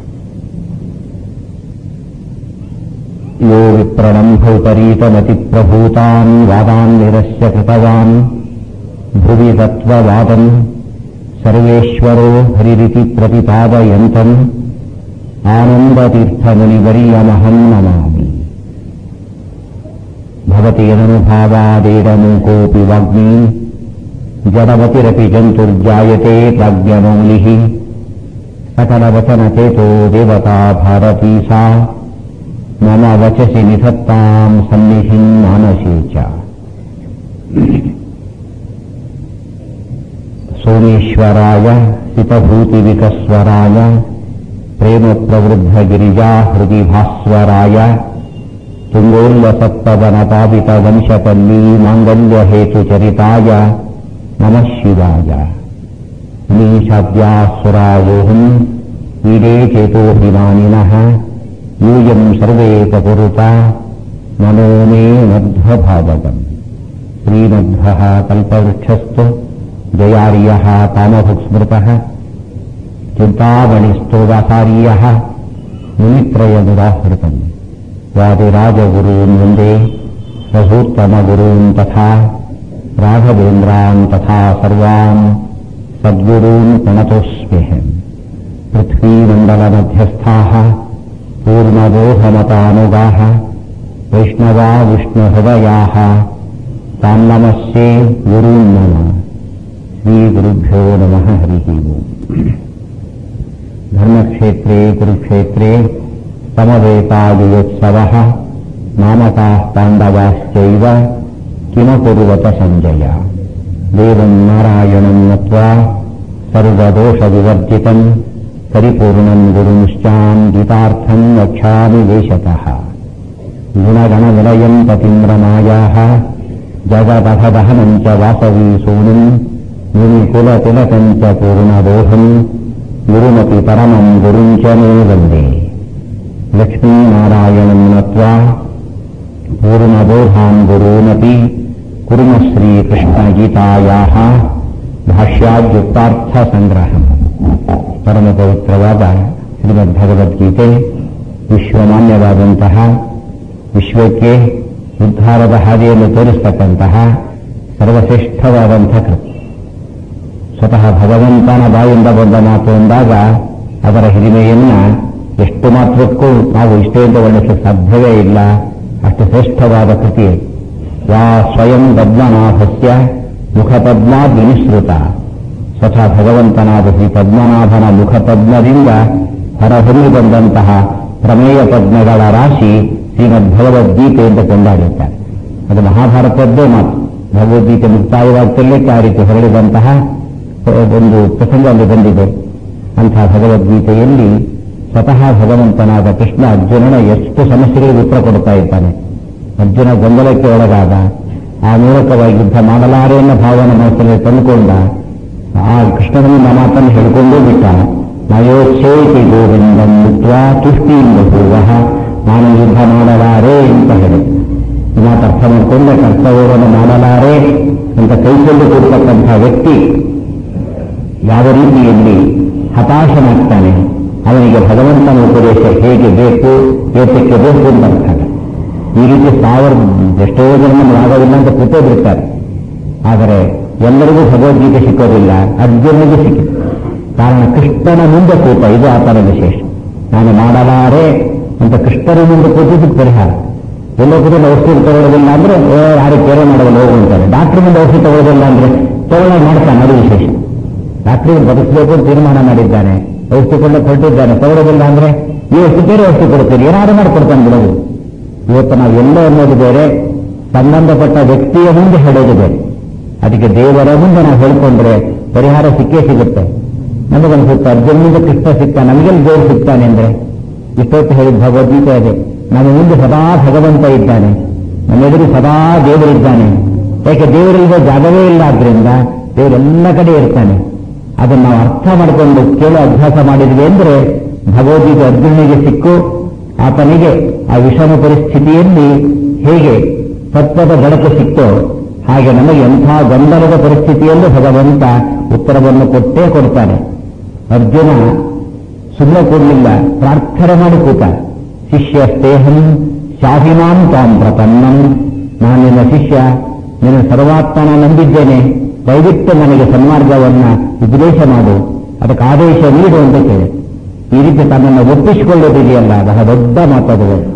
ಯೋ ವಿಪ್ರಣಂಭೌಪರೀತಮತಿಪ್ರಭೂತಾನ್ ವಾದಾನ್ ನಿರಸ್ಯ ಕೃತವಾನ್ ಭುವಿ ತತ್ವವಾದಂ ಸರ್ವೇಶ್ವರೋ ಹರಿರಿತಿ ಪ್ರತಿಪಾದಯಂತಂ ಆನಂದತೀರ್ಥಮುನಿವರ್ಯಮಹಂ ನಮಾಮಿ. ಭವತಿ ಯದನುಭಾವಾದೇಡಮೂಕೋಪಿ ವಾಗ್ಮೀ ಜಡಮತಿರಪಿ ಜಂತುರ್ಜಾಯತೆ ಪ್ರಾಜ್ಞಮೌಲಿಃ ಸಕಲವಚನಚೇತೋ ದೇವತಾ ಭಾರತೀ ಸಾ ಮಮ ವಚಸಿ ನಿಧತ್ತಾಂ ಸನ್ನಿಧಿಂ ಮಾನಸೇ ಚ. ಸೋಮೇಶ್ವರಾಯ ಹಿತಭೂತಿವಿಕಸ್ವರಾಯ ಪ್ರೇಮಪ್ರವೃದ್ಧಗಿರಿಜಾ ಹೃದಿ ಭಾಸ್ವರಾಯ ತುಂಗೋಲ್ಲಸತ್ಪವನಪಾದಿತವಂಶಪಲ್ಲೀ ಮಾಂಗಲ್ಯಹೇತುಚರಿತಾಯ ನಮಃ ಶಿವಾಯ. ನೀಶಾದ್ಯಾಸುರಾವೋಹಂ ಈಡೇ ಚೇತೋಭಿಮಾನಿನಃ ಯೂಯಂ ಸರ್ವೇ ಪಪುರುತ ಮನೋ ಮೇ ಮಧ್ವಭಾವಗಂ. ಶ್ರೀಮಧ್ವಃ ಕಲ್ಪವೃಕ್ಷಸ್ತು ಜಯಾರ್ಯಃ ಕಾಮಭುಕ್ಸ್ಮೃತಃ ಚಿಂತಾಮಣಿಸ್ತೋ ವ್ಯಾಸಾರ್ಯಃ ಮುನಿತ್ರಯಮುದಾಹೃತಂ. ವಾದಿರಾಜಗುರೂನ್ ವಂದೇ ರಸೂತ್ತಮಗುರೂನ್ ತಥಾ ರಾಘವೇಂದ್ರಾನ್ ತಥಾ ಸರ್ವಾನ್ ಸದ್ಗುರೂನ್ ಪ್ರಣತೋಸ್ಮ್ಯಹಂ. ಪೃಥ್ವೀಮಂಡಲಮಧ್ಯಸ್ಥಾಃ ಪೂರ್ಣಬೋಧಮತಾನುಗಾಃ ವೈಷ್ಣವಾ ವಿಷ್ಣುಹೃದಯಾಃ ತಾನ್ ನಮಸ್ಯೆ ಗುರೂನ್ ಮಮ. ಶ್ರೀಗುರುಭ್ಯೋ ನಮಃ. ಹರಿಃ ಓಂ. ಧರ್ಮಕ್ಷೇತ್ರೇ ಕುರುಕ್ಷೇತ್ರೇ ಸಮವೇತಾಯುಯೋತ್ಸವಃ ಮಾಮಕಾಃ ಪಾಂಡವಾಶ್ಚೈವ ಕಿಮಕುರ್ವತ ಸಂಜಯ. ದೇವಂ ನಾರಾಯಣಂ ನತ್ವಾ ಸರ್ವದೋಷವಿವರ್ಜಿತಂ ಪರಿಪೂರ್ಣಂ ಗುರುಂಶ್ಚಾನ್ ಗೀತಾರ್ಥಂ ವಕ್ಷ್ಯಾಮಿ ದೇಶತಃ. ಗುಣಗಣವಿಲಯಂ ಪತೀಂದ್ರಮಾಯಾಃ ಜಗದಹದಹನಂ ಚ ವಾಸವೀ ಸೂನುಂ ಮುನಿಕುಲತಿಲಕಂ ಚ ಪೂರ್ಣಬೋಧಂ ಗುರುಮಪಿ ಪರಮಂ ಗುರುಂ ಚ ಮೇ ವಂದೇ. ಲಕ್ಷ್ಮೀನಾರಾಯಣಂ ನತ್ವಾ ಪೂರ್ಣಬೋಧಾನ್ ಗುರೂನಪಿ ಕುರ್ಮ ಶ್ರೀಕೃಷ್ಣಗೀತಾಯಾಃ ಭಾಷ್ಯಾದ್ಯುಕ್ತಾರ್ಥ ಸಂಗ್ರಹಂ. ಪರಮ ಪವಿತ್ರವಾದ ಶ್ರೀಮದ್ಭಗವದ್ಗೀತೆ ವಿಶ್ವಮಾನ್ಯವಾದಂತಹ, ವಿಶ್ವಕ್ಕೆ ಉದ್ಧಾರದ ಹಾದಿಯನ್ನು ತೋರಿಸ್ತಕ್ಕಂತಹ ಸರ್ವಶ್ರೇಷ್ಠವಾದಂಥ ಕೃತಿ. ಸ್ವತಃ ಭಗವಂತನ ಬಾಯಿಂದ ಬಂದ ಮಾತು ಎಂದಾಗ ಅದರ ಹಿರಿಮೆಯನ್ನ ಎಷ್ಟು ಮಾತ್ರಕ್ಕೂ ನಾವು ಇಷ್ಟೇಂದ ವರ್ಣಿಸಲು ಸಾಧ್ಯವೇ ಇಲ್ಲ. ಅಷ್ಟು ಶ್ರೇಷ್ಠವಾದ ಕೃತಿ. ಯಾ ಸ್ವಯಂ ಪದ್ಮನಾಭಸ್ಯ ಮುಖಪದ್ಮಾದ್ ವಿನಿಸೃತ. ಸ್ವತಃ ಭಗವಂತನಾದ ಶ್ರೀ ಪದ್ಮನಾಭನ ಮುಖಪದ್ಮದಿಂದ ಹೊರಹೊಮ್ಮಿ ಬಂದಂತಹ ಪ್ರಮೇಯ ಪದ್ಮಗಳ ರಾಶಿ ಶ್ರೀಮದ್ಭಗವದ್ಗೀತೆ ಅಂತ ಕೊಂಡಾಡುತ್ತಾರೆ. ಅದು ಮಹಾಭಾರತದ್ದೇ ಮಾತು. ಭಗವದ್ಗೀತೆ ಮುಕ್ತಾಯವಾಗ್ತಿರ್ಲಿಕ್ಕೆ ಆ ರೀತಿ ಹೊರಳಿದಂತಹ ಒಂದು ಪ್ರಸಂಗ ಅಲ್ಲಿ ಬಂದಿದೆ. ಅಂತಹ ಭಗವದ್ಗೀತೆಯಲ್ಲಿ ಸ್ವತಃ ಭಗವಂತನಾದ ಕೃಷ್ಣ ಅರ್ಜುನನ ಎಷ್ಟು ಸಮಸ್ಯೆಗಳಿಗೆ ಉತ್ತರ ಕೊಡ್ತಾ ಇದ್ದಾನೆ. ಅರ್ಜುನ ಗೊಂದಲಕ್ಕೆ ಒಳಗಾದ, ಆ ಮೂಲಕವಾಗಿ ಯುದ್ಧ ಮಾಡಲಾರೆ ಎನ್ನ ಭಾವನೆ ಮನಸ್ಸಲ್ಲಿ ತಂದುಕೊಂಡ. ಆ ಕೃಷ್ಣನಿಂದ ಮಾತನ್ನು ಹೇಳಿಕೊಂಡೂ ಬಿಟ್ಟ. ನಯೋಚ್ಛೇತಿ ಗೋವಿಂದಂ ಮುಕ್ತ್ವಾ ತುಷ್ಟಿಯಿಂದ ಪೂರ್ವಃ. ನಾನು ಯುದ್ಧ ಮಾಡಲಾರೆ ಅಂತ ಹೇಳಿ ಈ ಮಾತು ಅರ್ಥ ಮಾಡಿಕೊಂಡ ಕರ್ತವ್ಯವನ್ನು ಮಾಡಲಾರೆ ಅಂತ ಕೈಕೊಂಡು ಕೊಡ್ತಕ್ಕಂಥ ವ್ಯಕ್ತಿ ಯಾವ ರೀತಿಯಲ್ಲಿ ಹತಾಶನಾಗ್ತಾನೆ, ಅವನಿಗೆ ಭಗವಂತನ ಉಪದೇಶ ಹೇಗೆ ಬೇಕು, ಏತಕ್ಕೆ ಬೇಕು ಅಂತ ಅರ್ಥ. ಈ ರೀತಿ ಎಷ್ಟೋ ಜನ ಆಗೋದಿಲ್ಲ ಅಂತ ಕೂತೇ ಬಿಡ್ತಾರೆ. ಆದರೆ ಎಲ್ಲರಿಗೂ ಭಗವದ್ಗೀತೆ ಸಿಕ್ಕೋದಿಲ್ಲ, ಅರ್ಜುನಿಗೆ ಸಿಕ್ಕಿತು. ಕಾರಣ ಕೃಷ್ಣನ ಮುಂದೆ ಕೂತ, ಇದು ಆತನ ವಿಶೇಷ. ನಾನು ಮಾಡಲಾರೆ ಅಂತ ಕೃಷ್ಣನ ಮುಂದೆ ಕೂತಿದ್ದು ಪರಿಹಾರ. ಎಲ್ಲೋ ಕೂಡ ಔಷಧಿ ತಗೊಳ್ಳೋದಿಲ್ಲ ಅಂದ್ರೆ ಯಾರು ಕೇರೆ ಮಾಡೋದಿಲ್ಲ, ಹೋಗುವಂತಾರೆ. ಡಾಕ್ಟರ್ ಮುಂದೆ ಔಷಧಿ ತಗೊಳ್ಳೋದಿಲ್ಲ ಅಂದ್ರೆ ತಗೊಳ್ಳೋದು ಮಾಡ್ತಾನೆ, ಅದು ವಿಶೇಷ. ಡಾಕ್ಟರ್ ಬದುಕಬೇಕು ಅಂತ ತೀರ್ಮಾನ ಮಾಡಿದ್ದಾನೆ, ಔಷಧಿ ಕೊಂಡು ಹೊರಟಿದ್ದಾನೆ, ತಗೊಳ್ಳೋದಿಲ್ಲ ಅಂದ್ರೆ ಈ ಔಷಧಿ ಬೇರೆ ಔಷಧಿ ಕೊಡ್ತೀರಿ, ಏನಾದ್ರು ಮಾಡಿಕೊಡ್ತಾನೆ ಬಿಡೋದು. ಇವತ್ತು ನಾವು ಎಲ್ಲೋ ಅನ್ನೋದು ಬೇರೆ, ಸಂಬಂಧಪಟ್ಟ ವ್ಯಕ್ತಿಯ ಮುಂದೆ ಹೇಳೋದು ಬೇರೆ. ಅದಕ್ಕೆ ದೇವರ ಮುಂದೆ ನಾವು ಹೇಳ್ಕೊಂಡ್ರೆ ಪರಿಹಾರ ಸಿಕ್ಕೇ ಸಿಗುತ್ತೆ. ನಮಗನ್ಸುತ್ತೆ ಅರ್ಜುನಿಂದ ಕೃಷ್ಣ ಸಿಕ್ಕ, ನಮಗೆಲ್ಲಿ ದೇವರು ಸಿಗ್ತಾನೆ ಅಂದ್ರೆ ಇಷ್ಟೊತ್ತು ಹೇಳಿದ ಭಗವದ್ಗೀತೆ ಅದೇ. ನಮ್ಮ ಮುಂದೆ ಸದಾ ಭಗವಂತ ಇದ್ದಾನೆ, ನಮ್ಮೆದುರು ಸದಾ ದೇವರಿದ್ದಾನೆ. ಯಾಕೆ ದೇವರಿಲ್ಲದೆ ಜಾಗವೇ ಇಲ್ಲ, ಆದ್ರಿಂದ ದೇವರೆಲ್ಲ ಕಡೆ ಇರ್ತಾನೆ. ಅದನ್ನು ನಾವು ಅರ್ಥ ಮಾಡಿಕೊಂಡು ಕೇಳೋ ಅಭ್ಯಾಸ ಮಾಡಿದ್ವಿ ಅಂದ್ರೆ ಭಗವದ್ಗೀತೆ ಅರ್ಜುನಿಗೆ ಸಿಕ್ಕು, ಆತನಿಗೆ ಆ ವಿಷಮ ಪರಿಸ್ಥಿತಿಯಲ್ಲಿ ಹೇಗೆ ತತ್ವದ ಬೆಳಕು ಸಿಕ್ತೋ ಹಾಗೆ ನಮಗೆ ಎಂಥ ಗೊಂದಲದ ಪರಿಸ್ಥಿತಿಯಲ್ಲೂ ಭಗವಂತ ಉತ್ತರವನ್ನು ಕೊಟ್ಟೇ ಕೊಡ್ತಾನೆ. ಅರ್ಜುನ ಸುಮ್ಮನೆ ಕೂಡಲಿಲ್ಲ, ಪ್ರಾರ್ಥನೆ ಮಾಡಿ ಕೂತ. ಶಿಷ್ಯ ಸ್ನೇಹಂ ಶಾಹಿಮಾಂ ತಾಂ ಪ್ರಪನ್ನಂ. ನಾನು ನಿನ್ನ ಶಿಷ್ಯ, ನಿನ್ನ ಸರ್ವಾತ್ಮನ ನಂಬಿದ್ದೇನೆ, ದಯವಿಟ್ಟು ನನಗೆ ಸನ್ಮಾರ್ಗವನ್ನ ಉಪದೇಶ ಮಾಡು, ಅದಕ್ಕೆ ಆದೇಶ ನೀಡು ಅಂತ ಕೇಳಿ. ಈ ರೀತಿ ತನ್ನನ್ನು ಒಪ್ಪಿಸಿಕೊಳ್ಳೋದಿದೆಯಲ್ಲ, ಬಹಳ ದೊಡ್ಡ ಮಾತದು.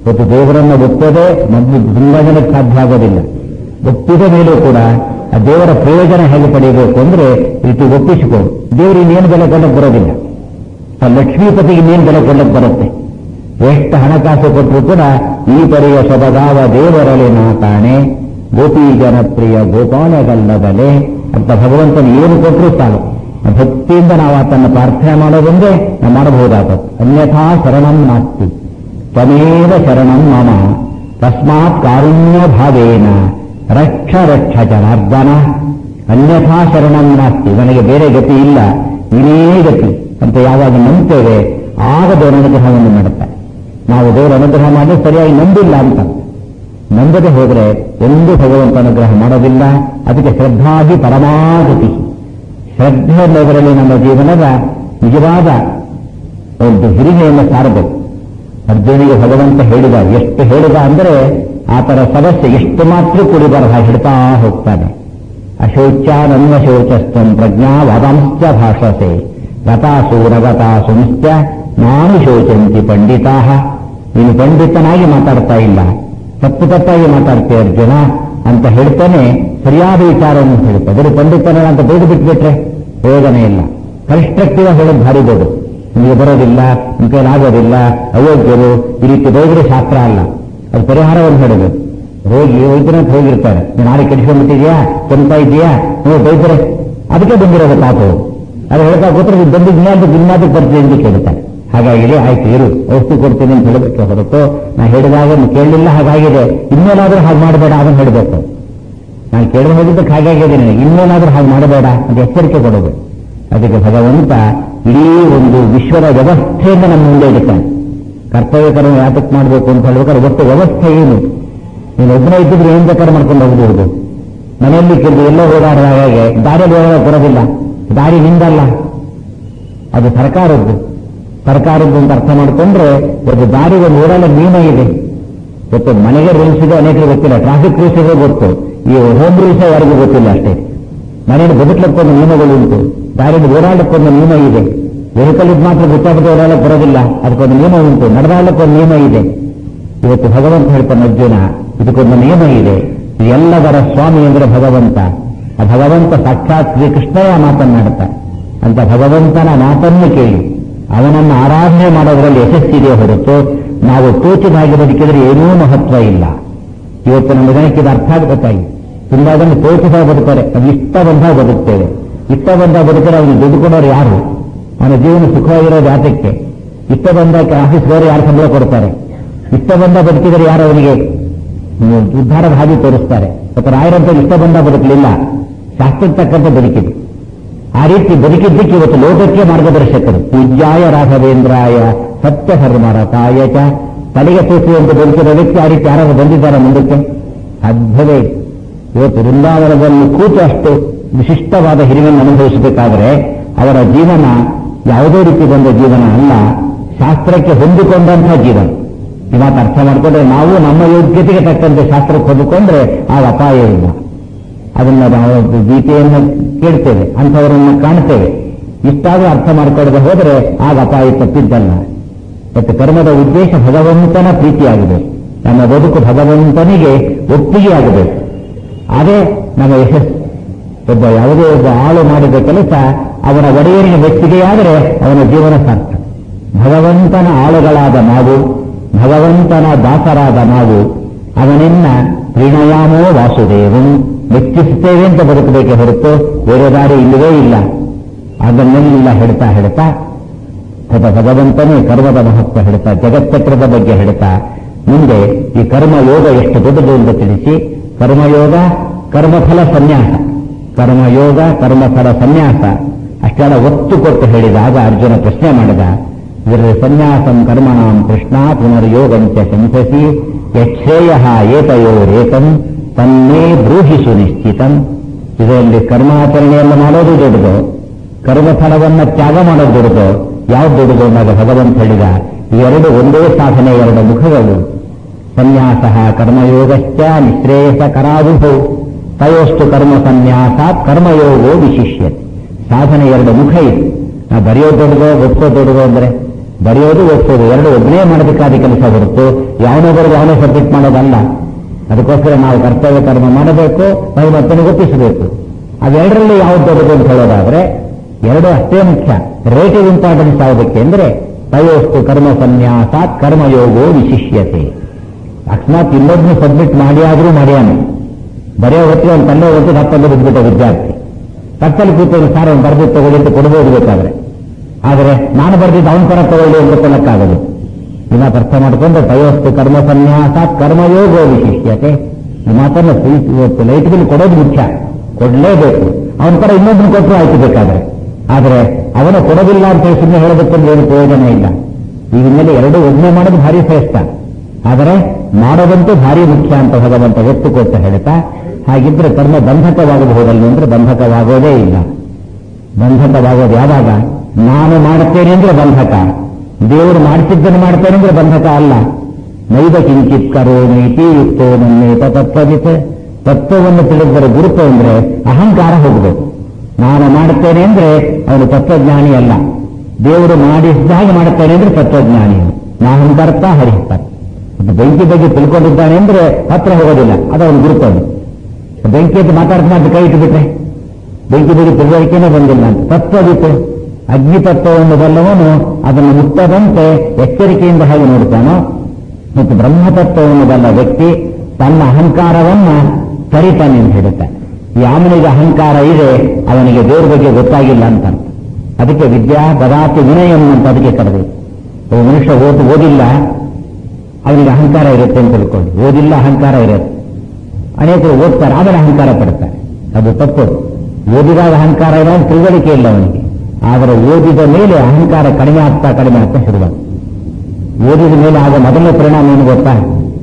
ಇವತ್ತು ದೇವರನ್ನು ಒಪ್ಪೋದೇ ಮೊದಲು ತುಂಬಾ ಜನಕ್ಕೆ ಸಾಧ್ಯ ಆಗೋದಿಲ್ಲ. ಒಪ್ಪಿದ ಮೇಲೂ ಕೂಡ ಆ ದೇವರ ಪ್ರಯೋಜನ ಹೇಗೆ ಪಡೆಯಬೇಕು ಅಂದ್ರೆ ರೀತಿ ಒಪ್ಪಿಸಿಕೊಂಡು ದೇವರು ಇನ್ನೇನು ಬೆಲೆ ಕೊಡಕ್ಕೆ ಬರೋದಿಲ್ಲ. ಆ ಲಕ್ಷ್ಮೀಪತಿಗೆ ಇನ್ನೇನು ಬೆಲೆ ಕೊಡಕ್ಕೆ ಬರುತ್ತೆ? ಎಷ್ಟು ಹಣಕಾಸು ಕೊಟ್ಟರು ಕೂಡ ಈ ಪರಿಯ ಸೊಬಗಾವ ದೇವರಲೆ ನಾ ಕಾಣೆ, ಗೋಪಿ ಜನಪ್ರಿಯ ಗೋಪಾಲಗಲ್ಲದಲೆ ಅಂತ ಭಗವಂತನ ಏನು ಕೊಟ್ಟರು ಸಾಲು. ಭಕ್ತಿಯಿಂದ ನಾವು ಆತನ್ನು ಪ್ರಾರ್ಥನೆ ಮಾಡೋದೊಂದೇ ನಾವು ಮಾಡಬಹುದಾದ. ಅನ್ಯಥಾ ಶರಣಂ ನಾಸ್ತಿ ತ್ವಮೇವ ಶರಣಂ ಮಮ ತಸ್ಮಾತ್ ಕಾರುಣ್ಯ ಭಾವೇನ ರಕ್ಷ ರಕ್ಷ ಜನಾರ್ದನ. ಅನ್ಯಥಾ ಶರಣಂ ನಾಸ್ತಿ, ನನಗೆ ಬೇರೆ ಗತಿ ಇಲ್ಲ, ನೀನೇ ಗತಿ ಅಂತ ಯಾವಾಗ ನಂಬ್ತೇವೆ ಆಗ ದೇವರ ಅನುಗ್ರಹವನ್ನು ಮಾಡುತ್ತಾರೆ. ನಾವು ದೇವರ ಅನುಗ್ರಹ ಮಾಡಿ ಸರಿಯಾಗಿ ನಂಬಿಲ್ಲ ಅಂತ ನಂಬದೆ ಹೋದರೆ ಎಂದು ಭಗವಂತ ಅನುಗ್ರಹ ಮಾಡೋದಿಲ್ಲ. ಅದಕ್ಕೆ ಶ್ರದ್ಧಾಗಿ ಪರಮಾಗತಿ, ಶ್ರದ್ಧೆ ಅನ್ನೋದರಲ್ಲಿ ನಮ್ಮ ಜೀವನದ ನಿಜವಾದ ಒಂದು ಹಿರಿಮೆಯನ್ನು ಸಾರಬೇಕು. ಅರ್ಜುನಿಗೆ ಭಗವಂತ ಹೇಳಿದ, ಎಷ್ಟು ಹೇಳಿದ ಅಂದರೆ ಆತರ ಸಮಸ್ಯೆ ಎಷ್ಟು ಮಾತ್ರ ಕುಡಿಬರಹ ಹೇಳ್ತಾ ಹೋಗ್ತಾನೆ. ಅಶೌಚಾನನ್ವಶೌಚಸ್ತಂ ಪ್ರಜ್ಞಾವಾದಾಂಶ್ಚ ಭಾಷಸೆ ಗತಾಸು ರಗತಾಸುಂಶ್ಚ ನಾನು ಶೋಚಂತಿ ಪಂಡಿತಾ. ನೀನು ಪಂಡಿತನಾಗಿ ಮಾತಾಡ್ತಾ ಇಲ್ಲ, ತಪ್ಪು ತಪ್ಪಾಗಿ ಮಾತಾಡ್ತೀಯ ಅರ್ಜುನ ಅಂತ ಹೇಳ್ತಾನೆ. ಸರಿಯಾದ ವಿಚಾರವನ್ನು ಹೇಳುತ್ತೆ. ಬರೀ ಪಂಡಿತನ ಅಂತ ಬೇಗ ಬಿಟ್ಬಿಟ್ರೆ ಪ್ರಯೋಜನ ಇಲ್ಲ. ಕನ್ಸ್ಟ್ರಕ್ಟಿವ್ ಹೇಳೋದು ಭಾರಿ ಬೋದು. ನಿಮಗೆ ಬರೋದಿಲ್ಲ, ನಿಮ್ಮ ಕೈಲಾಗೋದಿಲ್ಲ, ಅಯೋಗ್ಯರು, ಈ ರೀತಿ ಬೈದ್ರೆ ಶಾಸ್ತ್ರ ಅಲ್ಲ. ಅದು ಪರಿಹಾರವನ್ನು ಹೇಳಬೇಕು. ವೈದ್ಯರಂತ ಹೋಗಿರ್ತಾರೆ, ನೀನು ನಾಳೆ ಕೆಡಿಸ್ಕೊಂಡ್ಬಿಟ್ಟಿದ್ಯಾ, ಕೊಡ್ತಾ ಇದೆಯಾ, ನೀವು ಬೈದ್ರೆ ಅದಕ್ಕೆ ಬಂದಿರೋದು ಪಾಪು. ಅದು ಹೇಳ್ತಾ ಕೂತ್ರೆ ನೀವು ಬಂದು ದಿನಾದಕ್ಕೆ ಬರ್ತೀವಿ ಎಂದು ಕೇಳ್ತಾರೆ. ಹಾಗಾಗಿದೆ, ಆಯ್ತು ಇರು, ಔಷಧಿ ಕೊಡ್ತೀನಿ ಅಂತ ಹೇಳಬೇಕು ಹೊರತು ನಾ ಹೇಳಿದಾಗ ಕೇಳಲಿಲ್ಲ ಹಾಗಾಗಿದೆ, ಇನ್ನೇನಾದ್ರೂ ಹಾಗೆ ಮಾಡಬೇಡ ಅದನ್ನು ಹೇಳಬೇಕು. ನಾನು ಕೇಳಿದ ಹೋಗಿದ್ದಕ್ಕೆ ಹಾಗಾಗಿದೆ, ನನಗೆ ಇನ್ನೇನಾದ್ರೂ ಹಾಗೆ ಮಾಡಬೇಡ ಅಂತ ಎಚ್ಚರಿಕೆ ಕೊಡಬೇಕು. ಅದಕ್ಕೆ ಭಗವಂತ ಇಡೀ ಒಂದು ವಿಶ್ವದ ವ್ಯವಸ್ಥೆಯಿಂದ ನಮ್ಮ ಮುಂದೆ ಇಡುತ್ತಾನೆ. ಕರ್ತವ್ಯ ಕರ್ಮ ಯಾತಕ್ಕೆ ಮಾಡಬೇಕು ಅಂತ ಹೇಳ್ಬೇಕಾದ್ರೆ ಒಟ್ಟು ವ್ಯವಸ್ಥೆ ಏನು? ನೀನು ಒಬ್ಬನೇ ಇದ್ದಿದ್ರೆ ಏನ್ ಬೇಕಾದ್ರೆ ಮಾಡ್ಕೊಂಡು ಹೋಗಬಹುದು. ಮನೆಯಲ್ಲಿ ಕೆಲವು ಎಲ್ಲೋ ಓಡಾಡುವ ಹಾಗೆ ದಾರಿಯಲ್ಲಿ ಓಡಾಡ ಬರೋದಿಲ್ಲ. ದಾರಿ ನಿಂದಲ್ಲ, ಅದು ಸರ್ಕಾರದ್ದು ಅಂತ ಅರ್ಥ ಮಾಡಿಕೊಂಡ್ರೆ ಒಂದು ದಾರಿ ಒಂದು ಓಡಾಡೋ ನಿಯಮ ಇದೆ. ಇವತ್ತು ಮನೆಗೆ ರೂಲ್ಸ್ ಇದೆ, ಅನೇಕರು ಗೊತ್ತಿಲ್ಲ. ಟ್ರಾಫಿಕ್ ರೂಲ್ಸ್ ಇದೆ ಗೊತ್ತು, ಈ ಹೋಮ್ ರೂಲ್ಸ್ ಯಾರಿಗೂ ಗೊತ್ತಿಲ್ಲ ಅಷ್ಟೇ. ಮನೆಯಲ್ಲಿ ಬದುಕಲಿಕ್ಕೊಂದು ನಿಯಮಗಳು ಉಂಟು, ದಾರಿಯಲ್ಲಿ ಓಡಾಡಕ್ಕೊಂದು ನಿಯಮ ಇದೆ. ವೆಹಿಕಲ್ ಇದು ಮಾತ್ರ ಗೊತ್ತಾಗದೆ ಓಡಾಡಕ್ಕೆ ಬರೋದಿಲ್ಲ, ಅದಕ್ಕೊಂದು ನಿಯಮ ಉಂಟು. ನಡೆದಾಡಕ್ಕೊಂದು ನಿಯಮ ಇದೆ. ಇವತ್ತು ಭಗವಂತ ಹೇಳ್ತಾನೆ ಅರ್ಜುನ, ಇದಕ್ಕೊಂದು ನಿಯಮ ಇದೆ. ಎಲ್ಲದರ ಸ್ವಾಮಿ ಅಂದ್ರೆ ಭಗವಂತ. ಆ ಭಗವಂತ ಸಾಕ್ಷಾತ್ ಶ್ರೀಕೃಷ್ಣಯ ಮಾತನ್ನಾಡುತ್ತಾ ಅಂತ ಭಗವಂತನ ಮಾತನ್ನು ಕೇಳಿ ಅವನನ್ನು ಆರಾಧನೆ ಮಾಡೋದರಲ್ಲಿ ಯಶಸ್ಸಿದೆಯೇ ಹೊರತು ನಾವು ತೋಚಿದಾಗಿ ಬದುಕಿದ್ರೆ ಏನೂ ಮಹತ್ವ ಇಲ್ಲ. ಇವತ್ತು ನಮ್ಮ ಜನಕ್ಕೆ ಇದು ಅರ್ಥ ಆಗಬೇಕಾಗಿ ತುಂಬಾ ಜನ ತೋಚಿದಾಗ ಬದುಕ್ತಾರೆ. ಅದು ಇಷ್ಟ ಬಂದಾಗ ಬದುಕ್ತೇವೆ. ಇಷ್ಟ ಬಂದಾಗ ಬದುಕಿದ್ರೆ ಅವನು ದುಡ್ಡು ಕೊಡೋರು ಯಾರು? ಅವನ ಜೀವನ ಸುಖವಾಗಿರೋದು ಯಾತಕ್ಕೆ? ಇಷ್ಟ ಬಂದಾಗ ಆಫೀಸ್ದವರು ಯಾರು ಸಂಬಳ ಕೊಡ್ತಾರೆ? ಇಷ್ಟ ಬಂದ ಬದುಕಿದರೆ ಯಾರು ಅವನಿಗೆ ಉದ್ಧಾರದ ಹಾದಿ ತೋರಿಸ್ತಾರೆ? ಮತ್ತು ರಾಯರಂತ ಇಷ್ಟ ಬಂದ ಬದುಕಲಿಲ್ಲ, ಶಾಸ್ತ್ರಕ್ಕೆ ತಕ್ಕಂತೆ ಬದುಕಿದೆ. ಆ ರೀತಿ ಬದುಕಿದ್ದಕ್ಕೆ ಇವತ್ತು ಲೋಕಕ್ಕೆ ಮಾರ್ಗದರ್ಶಕರು. ಪೂಜ್ಯಾಯ ರಾಘವೇಂದ್ರಾಯ ಸತ್ಯ ಧರ್ಮರತಾಯ ಚ. ತಲೆಗೆ ತೋರಿಸುವಂತೆ ಬದುಕಿದ ವ್ಯಕ್ತಿ ಆ ರೀತಿ ಯಾರು ಬಂದಿದ್ದಾರೆ ಮುಂದಕ್ಕೆ? ಸಾಧ್ಯವೇ. ಇವತ್ತು ವೃಂದಾವನದಲ್ಲಿ ಕೂತು ಅಷ್ಟು ವಿಶಿಷ್ಟವಾದ ಹಿರಿಮೆಯನ್ನು ಅನುಭವಿಸಬೇಕಾದರೆ ಅವರ ಜೀವನ ಯಾವುದೇ ರೀತಿ ಬಂದ ಜೀವನ ಅಲ್ಲ, ಶಾಸ್ತ್ರಕ್ಕೆ ಹೊಂದಿಕೊಂಡಂತಹ ಜೀವನ. ಈ ಮಾತು ಅರ್ಥ ಮಾಡಿಕೊಂಡ್ರೆ ನಾವು ನಮ್ಮ ಯೋಗ್ಯತೆಗೆ ತಕ್ಕಂತೆ ಶಾಸ್ತ್ರಕ್ಕೆ ಹೊಂದಿಕೊಂಡ್ರೆ ಆಗ ಅಪಾಯ ಇಲ್ಲ. ಅದನ್ನು ನಾವು ಗೀತೆಯನ್ನು ಕೇಳ್ತೇವೆ, ಅಂಥವರನ್ನು ಕಾಣ್ತೇವೆ. ಇಷ್ಟಾದರೂ ಅರ್ಥ ಮಾಡಿಕೊಳ್ಳದೆ ಹೋದರೆ ಆಗ ಅಪಾಯ ತಪ್ಪಿದ್ದಲ್ಲ. ಮತ್ತು ಕರ್ಮದ ಉದ್ದೇಶ ಭಗವಂತನ ಪ್ರೀತಿಯಾಗಬೇಕು. ನಮ್ಮ ಬದುಕು ಭಗವಂತನಿಗೆ ಒಪ್ಪಿಗೆಯಾಗಬೇಕು. ಅದೇ ನಮ್ಮ ಯಶಸ್ಸು. ಯಾವುದೇ ಒಬ್ಬ ಆಳು ಮಾಡಿದ ಕೆಲಸ ಅವನ ಒಡೆಯರಿನ ಮೆಚ್ಚುಗೆಯಾದರೆ ಅವನ ಜೀವನ ಸಾರ್ಥಕ. ಭಗವಂತನ ಆಳುಗಳಾದ ನಾವು, ಭಗವಂತನ ದಾಸರಾದ ನಾವು ಅವನನ್ನ ಪ್ರೀಣಯಾಮೋ ವಾಸುದೇವಂ, ಮೆಚ್ಚಿಸುತ್ತೇವೆ ಅಂತ ಬದುಕಬೇಕೆ ಹೊರತು ಬೇರೆ ದಾರಿ ಇಲ್ಲವೇ ಇಲ್ಲ. ಅದನ್ನೆಲ್ಲ ಹೇಳ್ತಾ ಭಗವಂತನೇ ಕರ್ಮದ ಮಹತ್ವ ಹೇಳ್ತಾ, ಜಗಚ್ಚಕ್ರದ ಬಗ್ಗೆ ಹೇಳ್ತಾ ಮುಂದೆ ಈ ಕರ್ಮಯೋಗ ಎಷ್ಟು ದೊಡ್ಡದು ಎಂದು ತಿಳಿಸಿ, ಕರ್ಮಯೋಗ ಕರ್ಮಫಲ ಸನ್ಯಾಸ, ಕರ್ಮಯೋಗ ಕರ್ಮಫಲ ಸನ್ಯಾಸ ಅಷ್ಟೆಲ್ಲ ಒತ್ತು ಕೊಟ್ಟು ಹೇಳಿದಾಗ ಅರ್ಜುನ ಪ್ರಶ್ನೆ ಮಾಡಿದ, ಇದರಲ್ಲಿ ಸನ್ಯಾಸಂ ಕರ್ಮಣಾಂ ಕೃಷ್ಣ ಪುನರ್ಯೋಗಂಚ ಶಂಸಸಿ ಯಶ್ರೇಯ ಏತಯೋರೇಕಂ ತನ್ನೇ ಬ್ರೂಹಿ ಸುನಿಶ್ಚಿತಂ. ಇದರಲ್ಲಿ ಕರ್ಮಾಚರಣೆಯನ್ನು ಮಾಡೋದು ದೊಡ್ಡದು, ಕರ್ಮಫಲವನ್ನು ತ್ಯಾಗ ಮಾಡೋದು ದೊಡ್ಡದು. ಯಾವ್ದು ದೊಡ್ಡದು ಅಂದಾಗ ಭಗವಂತ ಹೇಳಿದ, ಇವೆರಡು ಒಂದೇ ಸಾಧನೆ, ಎರಡು ಮುಖಗಳು. ಸನ್ಯಾಸ ಕರ್ಮಯೋಗಶ್ಚ ನಿಶ್ರೇಯಸ ಕರಾವುಭೌ ತಯೋಸ್ತು ಕರ್ಮ ಸನ್ಯಾಸಾತ್ ಕರ್ಮಯೋಗೋ ವಿಶಿಷ್ಯತೆ. ಸಾಧನೆ ಎರಡು ಮುಖ ಇದೆ. ನಾವು ಬರೆಯೋದು ದೊಡ್ಡದೋ ಗೊತ್ತೋ ದೊಡ್ಡದೋ ಅಂದ್ರೆ ಬರೆಯೋದು ಓದಿಸೋದು ಎರಡು ಒಬ್ಬನೇ ಮಾಡಬೇಕಾದ ಕೆಲಸ ಹೊರತು ಯಾವನೊಬ್ಬರಿಗೆ ಅವನೇ ಸಬ್ಮಿಟ್ ಮಾಡೋದಲ್ಲ. ಅದಕ್ಕೋಸ್ಕರ ನಾವು ಕರ್ತವ್ಯ ಕರ್ಮ ಮಾಡಬೇಕು, ಭಗವಂತನಿಗೆ ಒಪ್ಪಿಸಬೇಕು. ಅವೆರಡರಲ್ಲಿ ಯಾವ್ದು ದೊಡ್ಡದು ಅಂತ ಹೇಳೋದಾದ್ರೆ ಎರಡು ಅಷ್ಟೇ ಮುಖ್ಯ. ರೇಟಿವ್ ಇಂಪಾರ್ಟೆನ್ಸ್ ಯಾವುದಕ್ಕೆ ಅಂದ್ರೆ ತಯೋಸ್ತು ಕರ್ಮ ಸನ್ಯಾಸಾತ್ ಕರ್ಮಯೋಗೋ ವಿಶಿಷ್ಯತೆ. ಅಕಸ್ಮಾತ್ ಇನ್ನೊಬ್ಬನು ಸಬ್ಮಿಟ್ ಮಾಡಿ ಆದ್ರೂ ಮಾಡ್ಯಾನೆ, ಬರೆಯೋ ಹೊತ್ತಿಗೆ ಅವ್ನು ತನ್ನೇ ಹೊತ್ತು ಹತ್ತಲ್ಲಿ ಬಿದ್ದುಬಿಟ್ಟ ವಿದ್ಯಾರ್ಥಿ. ಕತ್ತಲ್ಲಿ ಕೂತವ್ರು ಸಾರ್ ಅವ್ನು ಬರೆದಿದ್ದು ತಗೊಳ್ಳಿ ಅಂತ ಕೊಡಬಹುದು ಬೇಕಾದ್ರೆ, ಆದರೆ ನಾನು ಬರೆದಿದ್ದು ಅವನ ಪರ ತಗೊಳ್ಳಿ ಅಂತ ಕೊಡಕ್ಕಾಗದು. ಇದನ್ನ ಅರ್ಥ ಮಾಡಿಕೊಂಡು ತಯೋಸ್ತು ಕರ್ಮ ಸನ್ಯಾಸಾತ್ ಕರ್ಮಯೋಗೋ ವಿಶಿಷ್ಯತೆ. ಈ ಮಾತನ್ನ ಇವತ್ತು ಲೈಟ್ ಬಿಲ್ ಕೊಡೋದು ಮುಖ್ಯ, ಕೊಡಲೇಬೇಕು. ಅವನ ಪರ ಇನ್ನೊಬ್ಬನು ಕೊಟ್ಟರು ಆಯ್ತು ಬೇಕಾದ್ರೆ. ಆದರೆ ಅವನು ಕೊಡೋದಿಲ್ಲ ಅಂತ ಹೇಳಿ ಸುಮ್ಮನೆ ಹೇಳೋದಕ್ಕೊಂದು ಏನು ಪ್ರಯೋಜನ ಇಲ್ಲ. ಈ ಹಿನ್ನೆಲೆ ಎರಡು ಒಮ್ಮೆ ಮಾಡೋದು ಭಾರಿ ಶ್ರೇಷ್ಠ, ಆದರೆ ಮಾಡೋದಂತೂ ಭಾರಿ ಮುಖ್ಯ ಅಂತ ಭಗವಂತ ಒತ್ತು ಕೊಟ್ಟು ಹೇಳ್ತಾ, ಹಾಗಿದ್ರೆ ಕರ್ಮ ಬಂಧಕವಾಗಬಹುದಲ್ಲ ಅಂದ್ರೆ ಬಂಧಕವಾಗೋದೇ ಇಲ್ಲ. ಬಂಧಕವಾಗೋದು ಯಾವಾಗ? ನಾನು ಮಾಡುತ್ತೇನೆ ಅಂದ್ರೆ ಬಂಧಕ, ದೇವರು ಮಾಡಿಸಿದ್ದನ್ನು ಮಾಡ್ತೇನೆ ಅಂದ್ರೆ ಬಂಧಕ ಅಲ್ಲ. ನೈವ ಕಿಂಚಿತ್ ಕರೋ ನೀತಿ ಯುಕ್ತೋ ನನ್ನೇತ ತತ್ವವಿತ್. ತತ್ವವನ್ನು ತಿಳಿದರೆ ಗುರುತು ಅಂದ್ರೆ ಅಹಂಕಾರ ಹೋಗಬೇಕು. ನಾನು ಮಾಡುತ್ತೇನೆ ಅಂದ್ರೆ ಅವನು ತತ್ವಜ್ಞಾನಿ ಅಲ್ಲ. ದೇವರು ಮಾಡಿಸಿದಾಗ ಮಾಡುತ್ತೇನೆ ಅಂದ್ರೆ ತತ್ವಜ್ಞಾನಿ. ನಾಹಂಕರ್ತ ಹರಿಸ್ತಾನೆ. ಬೆಂಕಿ ಬಗ್ಗೆ ತಿಳ್ಕೊಂಡಿದ್ದಾನೆ ಅಂದ್ರೆ ಹತ್ರ ಹೋಗೋದಿಲ್ಲ, ಅದು ಅವನು ಗುರುತು. ಬೆಂಕಿ ಅಂತ ಮಾತಾಡ್ತಾ ಕೈ ಇಟ್ಟುಬಿಟ್ರೆ ಬೆಂಕಿ ಬಗ್ಗೆ ತಿಳುವಳಿಕೆನೇ ಬಂದಿಲ್ಲ ಅಂತ. ತತ್ವವಿತ್ತು, ಅಗ್ನಿ ತತ್ವವನ್ನು ಬಲ್ಲವನು ಅದನ್ನು ಮುಟ್ಟದಂತೆ ಎಚ್ಚರಿಕೆಯಿಂದ ಹಾಗೆ ನೋಡ್ತಾನೋ, ಮತ್ತು ಬ್ರಹ್ಮತತ್ವವನ್ನು ಬಲ್ಲ ವ್ಯಕ್ತಿ ತನ್ನ ಅಹಂಕಾರವನ್ನ ತರಿತಾನೆ ಅಂತ ಹೇಳುತ್ತೆ. ಯಾವನಿಗೆ ಅಹಂಕಾರ ಇದೆ ಅವನಿಗೆ ದೇವರ ಬಗ್ಗೆ ಗೊತ್ತಾಗಿಲ್ಲ ಅಂತ. ಅದಕ್ಕೆ ವಿದ್ಯಾ ದದಾತಿ ವಿನಯಂ ಅಂತ ಅದಕ್ಕೆ ಕರೆದು. ಮನುಷ್ಯ ಓದಿಲ್ಲ ಅವನಿಗೆ ಅಹಂಕಾರ ಇರುತ್ತೆ ಅಂತ ತಿಳ್ಕೊಂಡು, ಓದಿಲ್ಲ ಅಹಂಕಾರ ಇರುತ್ತೆ. ಅನೇಕರು ಓದ್ತಾರೆ ಆಮೇಲೆ ಅಹಂಕಾರ ಪಡ್ತಾರೆ, ಅದು ತಪ್ಪು. ಓದಿದಾಗ ಅಹಂಕಾರ ಇರೋ ತಿಳುವಳಿಕೆ ಇಲ್ಲ ಅವನಿಗೆ. ಆದರೆ ಓದಿದ ಮೇಲೆ ಅಹಂಕಾರ ಕಡಿಮೆ ಆಗ್ತಾ ಶುರುವಾಗುತ್ತೆ. ಓದಿದ ಮೇಲೆ ಆಗ ಮೊದಲನೇ ಪರಿಣಾಮ ಏನು ಗೊತ್ತಾ?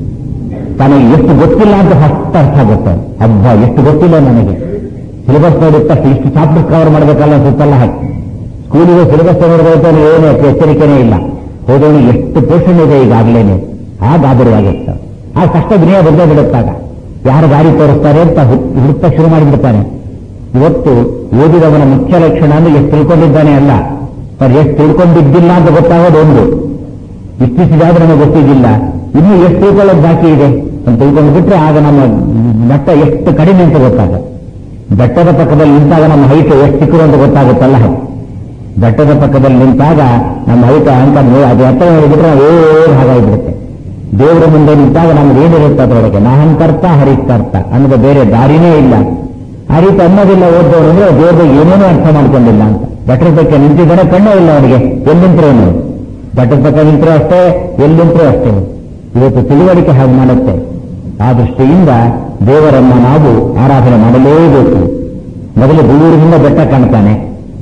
ತನಗೆ ಎಷ್ಟು ಗೊತ್ತಿಲ್ಲ ಅಂತ ಫಸ್ಟ್ ಅರ್ಥ ಆಗುತ್ತೆ. ಹಬ್ಬ ಎಷ್ಟು ಗೊತ್ತಿಲ್ಲ ನನಗೆ, ಸಿಲೆಬಸ್ ನೋಡುತ್ತಾ ಇಷ್ಟು ಚಾಪ್ಟರ್ ಕವರ್ ಮಾಡಬೇಕಲ್ಲ ಸುತ್ತಲ್ಲ ಹಾಕಿ. ಸ್ಕೂಲಿಗೆ ಸಿಲೆಬಸ್ ನೋಡಬೇಕು ಏನು ಎಚ್ಚರಿಕೆನೇ ಇಲ್ಲ. ಹೋದವನಿಗೆ ಎಷ್ಟು ಪೋಷಣೆ ಇದೆ ಈಗಾಗಲೇನೆ, ಆ ಗಾಬರಿಯಾಗಿರ್ತಾರೆ. ಆ ಕಷ್ಟ ವಿನಯ ಬಂದೇ ಬಿಡುತ್ತಾಗ ಯಾರು ದಾರಿ ತೋರಿಸ್ತಾರೆ ಅಂತ ಹುಡುಕ ಶುರು ಮಾಡಿಬಿಡ್ತಾನೆ. ಇವತ್ತು ಓದಿದವನ ಮುಖ್ಯ ಲಕ್ಷಣ ಅಂದ್ರೆ ಎಷ್ಟು ತಿಳ್ಕೊಂಡಿದ್ದಾನೆ ಅಲ್ಲ, ಎಷ್ಟು ತಿಳ್ಕೊಂಡಿದ್ದಿಲ್ಲ ಅಂತ ಗೊತ್ತಾಗೋದು ಒಂದು. ಇಷ್ಟಿಸಿದಾದ್ರೆ ನಮಗೆ ಗೊತ್ತಿದ್ದಿಲ್ಲ, ಇನ್ನೂ ಎಷ್ಟು ತಿಳ್ಕೊಳ್ಳೋದು ಬಾಕಿ ಇದೆ ಅಂತ ತಿಳ್ಕೊಂಡು ಬಿಟ್ರೆ ಆಗ ನಮ್ಮ ಮಟ್ಟ ಎಷ್ಟು ಕಡಿಮೆ ಅಂತ ಗೊತ್ತಾಗ. ಬೆಟ್ಟದ ಪಕ್ಕದಲ್ಲಿ ನಿಂತಾಗ ನಮ್ಮ ಹೈಟ್ ಎಷ್ಟು ಚಿಕ್ಕದು ಅಂತ ಗೊತ್ತಾಗುತ್ತಲ್ಲ. ಬೆಟ್ಟದ ಪಕ್ಕದಲ್ಲಿ ನಿಂತಾಗ ನಮ್ಮ ಹೈಟ್ ಅಂತ ಅದು ಎತ್ತರ ನೋಡಿಬಿಟ್ರೆ ಹಾಗಾಗಿಬಿಡುತ್ತೆ. ದೇವರ ಮುಂದೆ ನಿಂತಾಗ ನಮ್ಗೆ ಏನಿರುತ್ತೆ ಅದರೊಳಗೆ? ನಾಹಂಕರ್ತ ಹರಿಕರ್ತ ಅನ್ನೋದು ಬೇರೆ ದಾರಿನೇ ಇಲ್ಲ. ಆ ರೀತಿ ಅನ್ನೋದಿಲ್ಲ ಓದ್ದವರು ಅಂದ್ರೆ ದೇವರಿಗೆ ಏನೇನೋ ಅರ್ಥ ಮಾಡ್ಕೊಂಡಿಲ್ಲ ಅಂತ. ಬೆಟ್ಟದ ಪಕ್ಕ ನಿಂತಿದ್ದಾನೆ, ಕಣ್ಣೇ ಇಲ್ಲ ಅವನಿಗೆ, ಎಲ್ಲಿಂತ್ರೇನು? ಬೆಟ್ಟದ ಪಕ್ಕ ನಿಂತರೂ ಅಷ್ಟೇ, ಎಲ್ಲಿಂತರೂ ಅಷ್ಟೇ. ಇವತ್ತು ತಿಳುವಳಿಕೆ ಹಾಗೆ ಮಾಡುತ್ತೆ. ಆ ದೃಷ್ಟಿಯಿಂದ ದೇವರನ್ನ ನಾವು ಆರಾಧನೆ ಮಾಡಲೇಬೇಕು. ಮೊದಲು ದೂರದಿಂದ ಬೆಟ್ಟ ಕಾಣ್ತಾನೆ,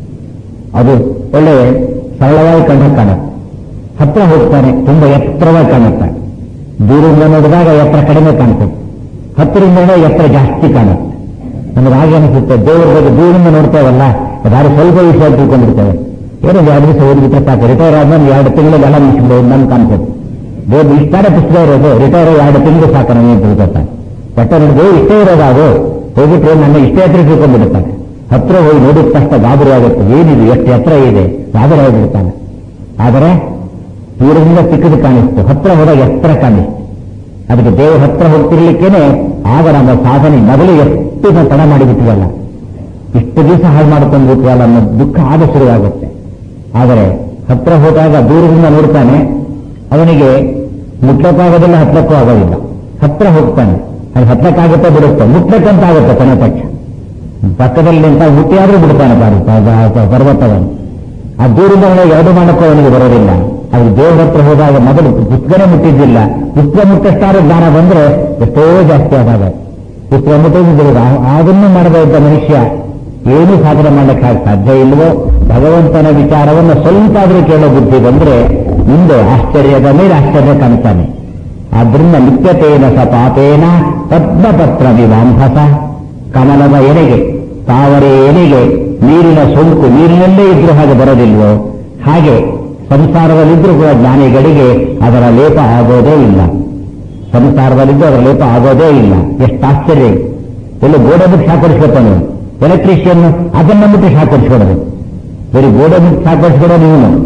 ಅದು ಒಳ್ಳೆ ಸರಳವಾಗಿ ಕಂಡು ಕಾಣುತ್ತೆ. ಹತ್ರ ಹೋಗ್ತಾನೆ, ತುಂಬಾ ಎತ್ತರವಾಗಿ ಕಾಣುತ್ತೆ. ದೂರದಿಂದ ನೋಡಿದಾಗ ಎತ್ತರ ಕಡಿಮೆ ಕಾಣ್ತದೆ, ಹತ್ತಿರದಿಂದ ಎತ್ತರ ಜಾಸ್ತಿ ಕಾಣುತ್ತೆ. ನಮಗೆ ಹಾಗೆ ಅನಿಸುತ್ತೆ, ದೇವರ ಬಗ್ಗೆ ದೂರದಿಂದ ನೋಡ್ತೇವಲ್ಲ, ದಾರಿ ಸ್ವಲ್ಪ ವಿಷಯ ತಿಳ್ಕೊಂಡಿರ್ತೇವೆ. ಏನೋ 2 ದಿವಸ ಓದಿಬಿಟ್ರೆ ಸಾಕು, ರಿಟೈರ್ ಆದ್ಮೇಲೆ 2 ತಿಂಗಳಲ್ಲಿ ಎಲ್ಲ ಮುಗಿಸ್ಬೋದು ನಮ್ಗೆ ಕಾಣ್ತದೆ. ದೇವ್ರು ಇಷ್ಟಾರೆ ಪುಸ್ತಕ ಇರೋದು, ರಿಟೈರ್ 2 ತಿಂಗಳು ಸಾಕು ನಮಗೆ ತಿಳ್ಕೊತಾನೆ. ಬಟ್ ನೋಡಿದ್ರೆ ಇಷ್ಟೇ ಇರೋದು, ಅದು ಹೋಗ್ಬಿಟ್ರೆ ನನ್ನ ಇಷ್ಟೇ ಹತ್ರ ತಿಳ್ಕೊಂಡ್ಬಿಡುತ್ತಾನೆ. ಹತ್ರ ಹೋಗಿ ನೋಡಿದ ತಕ್ಷಣ ಗಾಬರಿ ಆಗುತ್ತೆ, ಏನಿದೆ ಎಷ್ಟು ಎತ್ತರ ಇದೆ, ಗಾಬರಿ ಆಗಿಬಿಡ್ತಾನೆ. ಆದರೆ ದೂರದಿಂದ ಚಿಕ್ಕದು ಕಾಣಿಸ್ತು, ಹತ್ರ ಹೋದಾಗ ಎತ್ತರ ಕಾಣಿಸ್ತು. ಅದಕ್ಕೆ ದೇವರ ಹತ್ರ ಹೋಗ್ತಿರ್ಲಿಕ್ಕೇನೆ ಆಗ ನಮ್ಮ ಸಾಧನೆ ಮೊದಲು ಎಷ್ಟು ತಡ ಮಾಡಿಬಿಟ್ಟಿವಲ್ಲ, ಇಷ್ಟು ದಿವಸ ಹಾಳು ಮಾಡ್ಕೊಂಡು ಬಿಟ್ಟಿವಲ್ಲ ಅನ್ನೋ ದುಃಖ ಆಗ ಶುರುವಾಗುತ್ತೆ. ಆದರೆ ಹತ್ರ ಹೋದಾಗ ದೂರದಿಂದ ನೋಡ್ತಾನೆ, ಅವನಿಗೆ ಮುಟ್ಲಕ್ಕಾಗೋದಿಲ್ಲ, ಹತ್ತಕ್ಕೂ ಆಗೋದಿಲ್ಲ. ಹತ್ರ ಹೋಗ್ತಾನೆ, ಅದು ಹತ್ತಕ್ಕಾಗುತ್ತೆ ಬಿಡುತ್ತೆ, ಮುಟ್ಲಕ್ಕಂತ ಆಗುತ್ತೆ ಕೊನೆ ಪಕ್ಷ. ಪಕ್ಕದಲ್ಲಿ ನಿಂತ ಮುಟ್ಟಿಯಾದ್ರೂ ಬಿಡ್ತಾನೆ ಪರ್ವತವನ್ನು. ಆ ದೂರಿಂದ ಅವನಿಗೆ ಎರಡು ಮಾಡಕ್ಕೂ ಅವನಿಗೆ ಬರೋದಿಲ್ಲ. ಅದು ದೇವರ ಹತ್ರ ಹೋದಾಗ ಮೊದಲು ಪುಸ್ತಕನೇ ಮುಟ್ಟಿದ್ದಿಲ್ಲ, ಪುಸ್ತಕ ಮುಟ್ಟಷ್ಟಾರು ಜ್ಞಾನ ಬಂದ್ರೆ ಎಷ್ಟೋ ಜಾಸ್ತಿ ಆದಾಗ ಪುಸ್ತಕ ಮುಟ್ಟಿದ್ದಿಲ್ಲ. ಅದನ್ನು ಮಾಡದೇ ಇದ್ದ ಮನುಷ್ಯ ಏನೂ ಸಾಧನೆ ಮಾಡಲಿಕ್ಕೆ ಸಾಧ್ಯ ಇಲ್ವೋ. ಭಗವಂತನ ವಿಚಾರವನ್ನು ಸ್ವಲ್ಪ ಆದರೂ ಕೇಳೋ ಬುದ್ಧಿ ಬಂದ್ರೆ ಮುಂದೆ ಆಶ್ಚರ್ಯದ ಮೇಲೆ ಆಶ್ಚರ್ಯ ಕಾಣ್ತಾನೆ. ಆದ್ರಿಂದ ನಿತ್ಯತೇನ ಸ ಪಾಪೇನ ಪದ್ಮಪತ್ರ ವಿವಾಂಭಸ. ಕಮಲದ ಎಲೆಗೆ, ತಾವರೆ ಎಲೆಗೆ ನೀರಿನ ಸೋಂಕು ನೀರಿನಲ್ಲೇ ಇದ್ರೂ ಹಾಗೆ ಬರೋದಿಲ್ವೋ, ಹಾಗೆ ಸಂಸಾರದಲ್ಲಿದ್ರೂ ಕೂಡ ಜ್ಞಾನಿಗಳಿಗೆ ಅದರ ಲೇಪ ಆಗೋದೇ ಇಲ್ಲ. ಸಂಸಾರದಲ್ಲಿದ್ದು ಅದರ ಲೇಪ ಆಗೋದೇ ಇಲ್ಲ. ಎಷ್ಟು ಆಶ್ಚರ್ಯ! ಎಲ್ಲ ಗೋಡೆ ಬಿಟ್ಟು ಶಾಕರಿಸ್ಕೊತಾನೆ ಎಲೆಕ್ಟ್ರಿಷಿಯನ್, ಅದನ್ನ ಬಿಟ್ಟು ಶಾಕರಿಸ್ಕೊಡೋದು. ಬರೀ ಗೋಡೆ ಬಿಟ್ಟು ಶಾಕರಿಸ್ಕೊಡೋದು ಇವನು.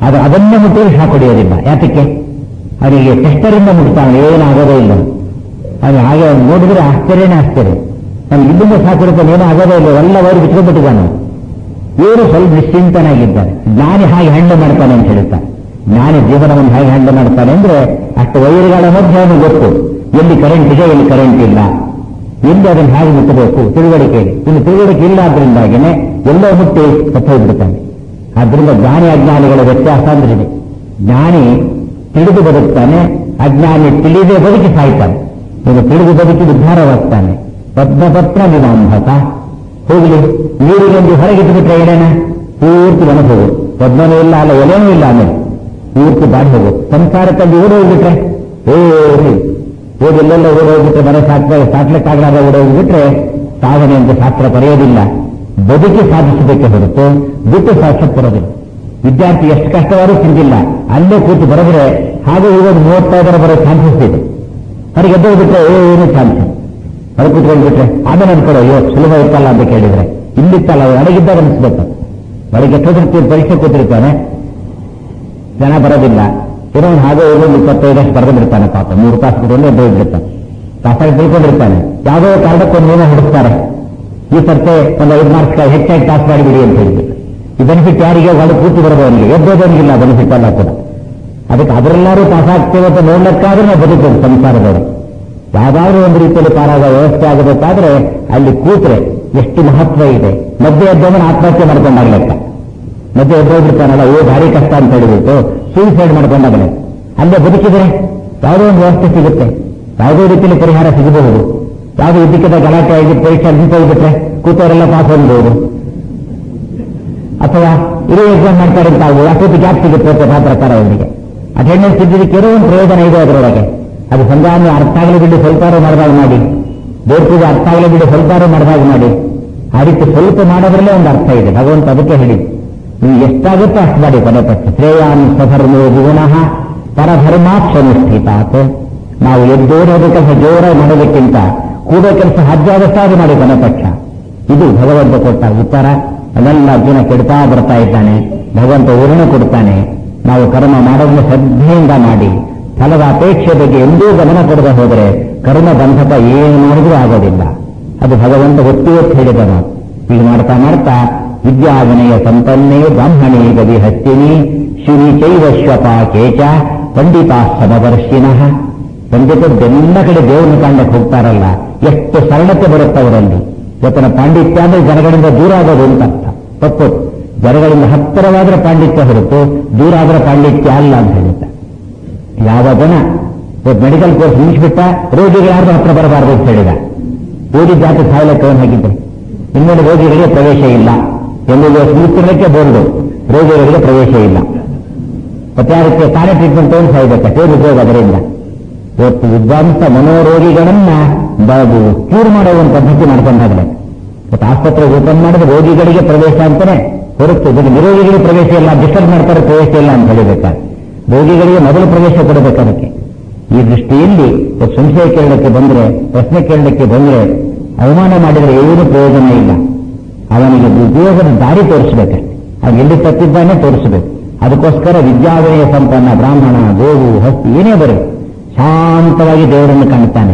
ಅದನ್ನೇ ಮುಟ್ಟಿದ್ರೆ ಶಾಕ್ ಹೊಡೆಯೋದಿಲ್ಲ. ಯಾತಕ್ಕೆ? ಅವನಿಗೆ ಟೆಸ್ಟರಿಂದ ಮುಟ್ತಾನೆ, ಏನಾಗೋದೇ ಇಲ್ಲ. ಅದು ಹಾಗೆ ನೋಡಿದ್ರೆ ಆಶ್ಚರ್ಯನೇ ಆಶ್ಚರ್ಯ. ನಮ್ಗೆ ಇಲ್ಲಿಂದ ಸಾಕಿರುತ್ತೆ, ಏನೂ ಆಗೋದೇ ಇಲ್ಲ, ಎಲ್ಲ ವೈರು ಬಿಚ್ಕೊಂಡ್ಬಿಟ್ಟಿದ್ದಾನೆ. ಇವರು ಸ್ವಲ್ಪ ನಿಶ್ಚಿಂತನಾಗಿದ್ದಾರೆ. ಜ್ಞಾನಿ ಹಾಗೆ ಹ್ಯಾಂಡಲ್ ಮಾಡ್ತಾನೆ ಅಂತ ಹೇಳ್ತಾರೆ. ಜ್ಞಾನಿ ಜೀವನವನ್ನು ಹೇಗೆ ಹ್ಯಾಂಡಲ್ ಮಾಡ್ತಾನೆ ಅಂದ್ರೆ ಅಷ್ಟು ವೈರುಗಳ ಮಧ್ಯೆ ಅವನು ಗೊತ್ತು, ಎಲ್ಲಿ ಕರೆಂಟ್ ಇದೆ, ಎಲ್ಲಿ ಕರೆಂಟ್ ಇಲ್ಲ, ಎಲ್ಲಿ ಅದನ್ನು ಹೇಗೆ ಮುಟ್ಟಬೇಕು ತಿಳುವಳಿಕೆ ಇದೆ. ಇನ್ನು ತಿಳುವಳಿಕೆ ಇಲ್ಲ ಆದ್ರಿಂದಾಗಿನೇ ಎಲ್ಲೋ ಮುಟ್ಟಿ ಸತ್ತೋಗ್ಬಿಡ್ತಾನೆ. ಆದ್ರಿಂದ ಜ್ಞಾನಿ ಅಜ್ಞಾನಿಗಳ ವ್ಯತ್ಯಾಸ ಅಂದ್ರೆ ಇದೆ. ಜ್ಞಾನಿ ತಿಳಿದು ಬದುಕ್ತಾನೆ, ಅಜ್ಞಾನಿ ತಿಳಿದೇ ಬದುಕಿ ಸಾಯ್ತಾನೆ. ಇನ್ನು ತಿಳಿದು ಬದುಕಿ ಉದ್ಧಾರವಾಗ್ತಾನೆ. ಪದ್ಮಪತ್ರ ವಿಮಾಂಭತ ಹೋಗ್ಲಿ, ನೀರಿಗೊಂದು ಹೊರಗಿಟ್ಟುಬಿಟ್ರೆ ಎಲೆನ ಪೂರ್ತಿ ಒಣಗಿ ಹೋಗು, ಪದ್ಮನೂ ಇಲ್ಲ, ಅಲ್ಲ ಎಲೆನೂ ಇಲ್ಲ, ಆಮೇಲೆ ಪೂರ್ತಿ ಬಾಡಿ ಹೋಗು. ಸಂಸಾರಕ್ಕಲ್ಲಿ ಓಡೋಗ್ಬಿಟ್ರೆ ಓದೆಲ್ಲೆಲ್ಲ ಓಡೋಗ್ಬಿಟ್ರೆ ಮನೆ ಸಾಕ್ಲಿಕ್ಕಾಗಲಾರ ಓಡೋಗ್ಬಿಟ್ರೆ ಸಾಧನೆ ಅಂತ ಶಾಸ್ತ್ರ ಬರೆಯೋದಿಲ್ಲ. ಬದುಕಿ ಸಾಧಿಸಬೇಕೆ ಹೊರತು ಬಿಟ್ಟು ಸಾಧಿಸಕ್ಕೆ ಬರೋದಿಲ್ಲ. ವಿದ್ಯಾರ್ಥಿ ಎಷ್ಟು ಕಷ್ಟವಾದರೂ ಚಿಂತಿಲ್ಲ, ಅಲ್ಲೇ ಕೂತು ಬರೆದ್ರೆ ಹಾಗೆ ಇವಾಗ 35 ಬರೋ ಚಾನ್ಸಸ್ ಇದೆ. ಅವ್ರಿಗೆ ಎದ್ದೋಗ್ಬಿಟ್ರೆ ಏನು ಚಾನ್ಸ್, ಹೊರ ಕೂತ್ಕೊಂಡ್ಬಿಟ್ರೆ ಆಮೇಲೆ ಅನ್ಕೊಡೋ ಅಯ್ಯೋ ಸುಲಭ ಇತ್ತಲ್ಲ ಅಂತ ಕೇಳಿದ್ರೆ ಇಲ್ಲಿತ್ತಲ್ಲ, ಒಳಗಿದ್ದಾಗ ಅನಿಸ್ಬೇಕು. ಒಳಗೆ ಎಷ್ಟೊತ್ತಿರ್ತೀವಿ ಪರೀಕ್ಷೆ ಕೂತಿರ್ತಾನೆ, ಜನ ಬರೋದಿಲ್ಲ, ಏನೋ ಹಾಗೆ ಹೋಗಿ 25 ಬರೆದಿರ್ತಾನೆ. ಪಾಪ 3 ತಾಸು ಕೂತ್ಕೊಂಡು ಎದ್ದೋಗ್ಬಿಡ್ತಾನೆ, ತಾಸಾಗಿ ತಿಳ್ಕೊಂಡಿರ್ತಾನೆ. ಯಾವುದೋ ಕಾರಣಕ್ಕೊಂದು ಏನೋ ಹುಡುಕ್ತಾರೆ, ಈ ಸರ್ತೆ ಒಂದು 5 ಮಾರ್ಕ್ಸ್ ಹೆಚ್ಚಾಗಿ ಪಾಸ್ ಮಾಡಿಬಿಡಿ ಅಂತ ಹೇಳ್ಬಿಟ್ಟು. ಈ ಬೆನಿಫಿಟ್ ಯಾರಿಗೆ? ಒಳಗೆ ಕೂತು ಬರೋದವನಿಗೆ, ಎದ್ದೋದವನಿಗಿಲ್ಲ ಬೆನಿಫಿಟ್ ಎಲ್ಲ ಕೂಡ. ಅದಕ್ಕೆ ಅದರೆಲ್ಲರೂ ಪಾಸ್ ಆಗ್ತೇವೆ ಅಂತ ನೋಡ್ಲಿಕ್ಕಾದ್ರೆ ನಾವು ಬದುಕಬೇಕು ಸಂಸಾರದವರು. ಯಾವ್ದಾದ್ರೂ ಒಂದು ರೀತಿಯಲ್ಲಿ ಪಾರಾಗ ವ್ಯವಸ್ಥೆ ಆಗಬೇಕಾದ್ರೆ ಅಲ್ಲಿ ಕೂತ್ರೆ ಎಷ್ಟು ಮಹತ್ವ ಇದೆ. ಮಧ್ಯೆ ಎದ್ದವನು ಆತ್ಮಹತ್ಯೆ ಮಾಡ್ಕೊಂಡಾಗ್ಲೆಕ್ಕ, ಮಧ್ಯೆ ಎದ್ದೋಗ್ಬಿಡ್ತಾನಲ್ಲ, ಭಾರಿ ಕಷ್ಟ ಅಂತ ಹೇಳಿಬಿಟ್ಟು ಸೂಸೈಡ್ ಮಾಡ್ಕೊಂಡಾಗಲೇ. ಅಲ್ಲೇ ಬದುಕಿದ್ರೆ ಯಾವುದೋ ಒಂದು ವ್ಯವಸ್ಥೆ ಸಿಗುತ್ತೆ, ಯಾವುದೋ ರೀತಿಯಲ್ಲಿ ಪರಿಹಾರ ಸಿಗಬಹುದು. ಯಾವುದೋ ಇದ್ದಕ್ಕಿದ್ದ ಗಲಾಟೆ ಆಗಿ ಪರೀಕ್ಷೆ ನಿಂತೋಗ್ಬಿಟ್ರೆ ಕೂತವರೆಲ್ಲ ಪಾಸ್ ಹೊಂದಬಹುದು. ಅಥವಾ ಇರೋ ಎಕ್ಸಾಮ್ ಮಾಡ್ತಾರೆ ಅಂತ ಆಗ್ಬೋದು, ಅಷ್ಟೊತ್ತು ಗ್ಯಾಪ್ ಸಿಗುತ್ತೆ ಆ ಪ್ರಕಾರ ಅವರಿಗೆ. ಅಟೆಂಡೆನ್ಸ್ ಇದ್ದದಕ್ಕೆ ಏನೋ ಒಂದು ಪ್ರಯೋಜನ ಇದೆ ಅದರೊಳಗೆ. ಅದು ಸಂಧಾನ ಅರ್ಥ ಆಗಲಿ ಬಿಟ್ಟು ಸ್ವಲ್ಪಾರು ಮಾಡಿದಾಗ ಮಾಡಿ, ದೇವ್ರಿಗೆ ಅರ್ಥ ಆಗಲಿ ಬಿಟ್ಟು ಸ್ವಲ್ಪಾರು ಮಾಡಿದಾಗ ಮಾಡಿ. ಆ ರೀತಿ ಸ್ವಲ್ಪ ಮಾಡೋದ್ರಲ್ಲೇ ಒಂದು ಅರ್ಥ ಇದೆ. ಭಗವಂತ ಅದಕ್ಕೆ ಹೇಳಿ, ನೀವು ಎಷ್ಟಾಗುತ್ತೋ ಅಷ್ಟು ಮಾಡಿ ಕೊನೆ ಪಕ್ಷ. ಶ್ರೇಯಾನ್ ಸ್ವಧರ್ಮೋ ಗುಣಃ ಪರಧರ್ಮಾಕ್ಷನುಷ್ಠಿತಾತ್. ನಾವು ಎದ್ದೋಡೋದು ಕೆಲಸ ಜೋರಾಗಿ ಮಾಡೋದಕ್ಕಿಂತ ಕೂಡೋ ಕೆಲಸ ಸಾಧ್ಯವಾದಷ್ಟಾದ್ರೂ ಮಾಡಿ ಕೊನೆ ಪಕ್ಷ. ಇದು ಭಗವಂತ ಕೊಟ್ಟ ಉತ್ತರ. ಅದೆಲ್ಲ ಅರ್ಜುನ ಕೆಡ್ತಾ ಬರ್ತಾ ಇದ್ದಾನೆ. ಭಗವಂತ ಊರಣ ಕೊಡ್ತಾನೆ. ನಾವು ಕರ್ಮ ಮಾಡೋದನ್ನು ಶ್ರದ್ಧೆಯಿಂದ ಮಾಡಿ ಫಲದ ಅಪೇಕ್ಷೆ ಬಗ್ಗೆ ಎಂದೂ ಗಮನ ಕೊಡದೆ ಹೋದರೆ ಕರ್ಮ ಬಂಧಕ ಏನು ಮಾಡಿದ್ರೂ ಆಗೋದಿಲ್ಲ. ಅದು ಭಗವಂತ ಒತ್ತಿ ಹೇಳಿದ ಮಾತು. ಈಗ ಮಾಡ್ತಾ ಮಾಡ್ತಾ ವಿದ್ಯಾವಿನಯ ಸಂಪನ್ನೇ ಬ್ರಾಹ್ಮಣೇ ಗವಿ ಹಸ್ತಿನಿ ಶಿವಿ ಚೈವಶ್ವಪ ಕೇಚ ಪಂಡಿತಾ ಸಮದರ್ಶಿನಃ. ಪಂಡಿತರೆಲ್ಲ ಕಡೆ ದೇವರನ್ನು ಕಾಣಕ್ಕೆ ಹೋಗ್ತಾರಲ್ಲ, ಎಷ್ಟು ಸರಳತೆ ಬರುತ್ತೆ ಅವರಲ್ಲಿ. ಇವತ್ತಿನ ಪಾಂಡಿತ್ಯ ಅಂದ್ರೆ ಜನಗಳಿಂದ ದೂರ ಆಗೋದು ಅಂತ ಅರ್ಥ. ತಪ್ಪು. ಜನಗಳಿಂದ ಹತ್ತಿರವಾದ್ರೆ ಪಾಂಡಿತ್ಯ ಹೊರತು ದೂರ ಆದ್ರೆ ಪಾಂಡಿತ್ಯ ಅಲ್ಲ ಅಂತ ಹೇಳುತ್ತೆ. ಯಾವ ಜನ ಮೆಡಿಕಲ್ ಕೋರ್ಸ್ ಮುಗಿಸ್ಬಿಟ್ಟ, ರೋಗಿಗಳು ಯಾರು ಹತ್ರ ಬರಬಾರದು ಅಂತ ಹೇಳಿದ. ಓದಿ ಜಾತಿ ಸಾಯಲಕ್ಕೆ ಹಾಗಿದ್ದೆ. ಇನ್ನೊಂದು ರೋಗಿಗಳಿಗೆ ಪ್ರವೇಶ ಇಲ್ಲ ಎಂದು ಮುಗಿಸಿರಲಿಕ್ಕೆ ಬೋರ್ಡು, ರೋಗಿಗಳಿಗೆ ಪ್ರವೇಶ ಇಲ್ಲ. ಮತ್ತೆ ಯಾರಕ್ಕೆ ತಾನೇ ಟ್ರೀಟ್ಮೆಂಟ್ ತಗೊಂಡು ಸಾಯ್ಬೇಕಷ್ಟೇ ಉದ್ಯೋಗ. ಅದರಿಂದ ಇವತ್ತು ವಿದ್ವಾಂಸ ಮನೋರೋಗಿಗಳನ್ನ ಕ್ಯೂರ್ ಮಾಡೋ ಒಂದು ಪದ್ಧತಿ ಮಾಡ್ಕೊಂಡಾಗಲೇ ಇವತ್ತು ಆಸ್ಪತ್ರೆ ಓಪನ್ ಮಾಡಿದ್ರೆ ರೋಗಿಗಳಿಗೆ ಪ್ರವೇಶ ಅಂತಾನೆ ಹೊರತು ನಿರೋಗಿಗಳಿಗೆ ಪ್ರವೇಶ ಇಲ್ಲ, ಡಿಸ್ಟರ್ಬ್ ಮಾಡ್ತಾರೆ ಪ್ರವೇಶ ಇಲ್ಲ ಅಂತ ಹೇಳಿಬೇಕಾದ್ರೆ ರೋಗಿಗಳಿಗೆ ಮೊದಲು ಪ್ರವೇಶ ಕೊಡಬೇಕು. ಅದಕ್ಕೆ ಈ ದೃಷ್ಟಿಯಲ್ಲಿ ಸಂಶಯ ಕೇಳಲಿಕ್ಕೆ ಬಂದ್ರೆ, ಪ್ರಶ್ನೆ ಕೇಳಲಿಕ್ಕೆ ಬಂದ್ರೆ ಅವಮಾನ ಮಾಡಿದರೆ ಏನೂ ಪ್ರಯೋಜನ ಇಲ್ಲ. ಅವನಿಗೆ ಉದ್ಯೋಗದ ದಾರಿ ತೋರಿಸಬೇಕಷ್ಟೆ. ಅವ್ನು ಎಲ್ಲಿ ತಪ್ಪಿದ್ದಾನೆ ತೋರಿಸಬೇಕು. ಅದಕ್ಕೋಸ್ಕರ ವಿದ್ಯಾವಿನಯ ಸಂಪನ್ನ ಬ್ರಾಹ್ಮಣ, ಗೋವು, ಹಸ್ತಿ ಏನೇ ಬರಲಿ ಶಾಂತವಾಗಿ ದೇವರನ್ನು ಕಾಣುತ್ತಾನೆ.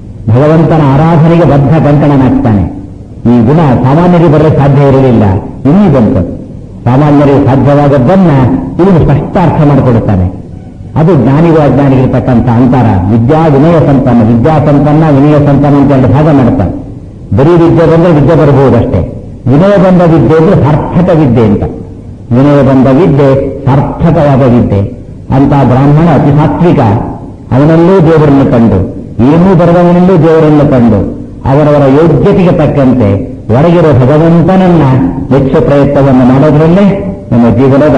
ಭಗವಂತನ ಆರಾಧನೆಗೆ ಬದ್ಧ ಕಂಕಣನಾಗ್ತಾನೆ. ಈ ಗುಣ ಸಾಮಾನ್ಯರಿಗೆ ಬರಲು ಸಾಧ್ಯ ಇರಲಿಲ್ಲ, ಇನ್ನೂ ಬಂತು. ಸಾಮಾನ್ಯರಿಗೆ ಸಾಧ್ಯವಾದದ್ದನ್ನ ಇವನು ಸ್ಪಷ್ಟ ಅರ್ಥ ಮಾಡಿಕೊಡುತ್ತಾನೆ. ಅದು ಜ್ಞಾನಿಗೂ ಅಜ್ಞಾನಿಗಿರ್ತಕ್ಕಂಥ ಅಂತರ. ವಿದ್ಯಾ ವಿನಯ ಸಂಪನ್ನ, ವಿದ್ಯಾ ಸಂಪನ್ನ ವಿನಯ ಸಂಪನ್ನ ಅಂತ 2 ಭಾಗ ಮಾಡ್ತಾನೆ. ಬರೀ ವಿದ್ಯೆ ಬಂದ್ರೆ ವಿದ್ಯೆ ಬರಬಹುದಷ್ಟೇ. ವಿನಯ ಬಂದ ವಿದ್ಯೆ ಅಂದ್ರೆ ಸಾರ್ಥಕ ವಿದ್ಯೆ ಅಂತ. ವಿನಯ ಬಂದ ವಿದ್ಯೆ ಸಾರ್ಥಕವಾದ ವಿದ್ಯೆ ಅಂತ. ಬ್ರಾಹ್ಮಣ ಅತಿ ಸಾತ್ವಿಕ, ಅವನಲ್ಲೂ ದೇವರನ್ನು ಕಂಡು, ಏನೂ ಬರದವನಲ್ಲೂ ದೇವರನ್ನು ಕಂಡು ಅವರವರ ಯೋಗ್ಯತೆಗೆ ತಕ್ಕಂತೆ ಹೊರಗಿರೋ ಭಗವಂತನನ್ನ ಮೆಚ್ಚ ಪ್ರಯತ್ನವನ್ನು ಮಾಡೋದ್ರಲ್ಲೇ ನಮ್ಮ ಜೀವನದ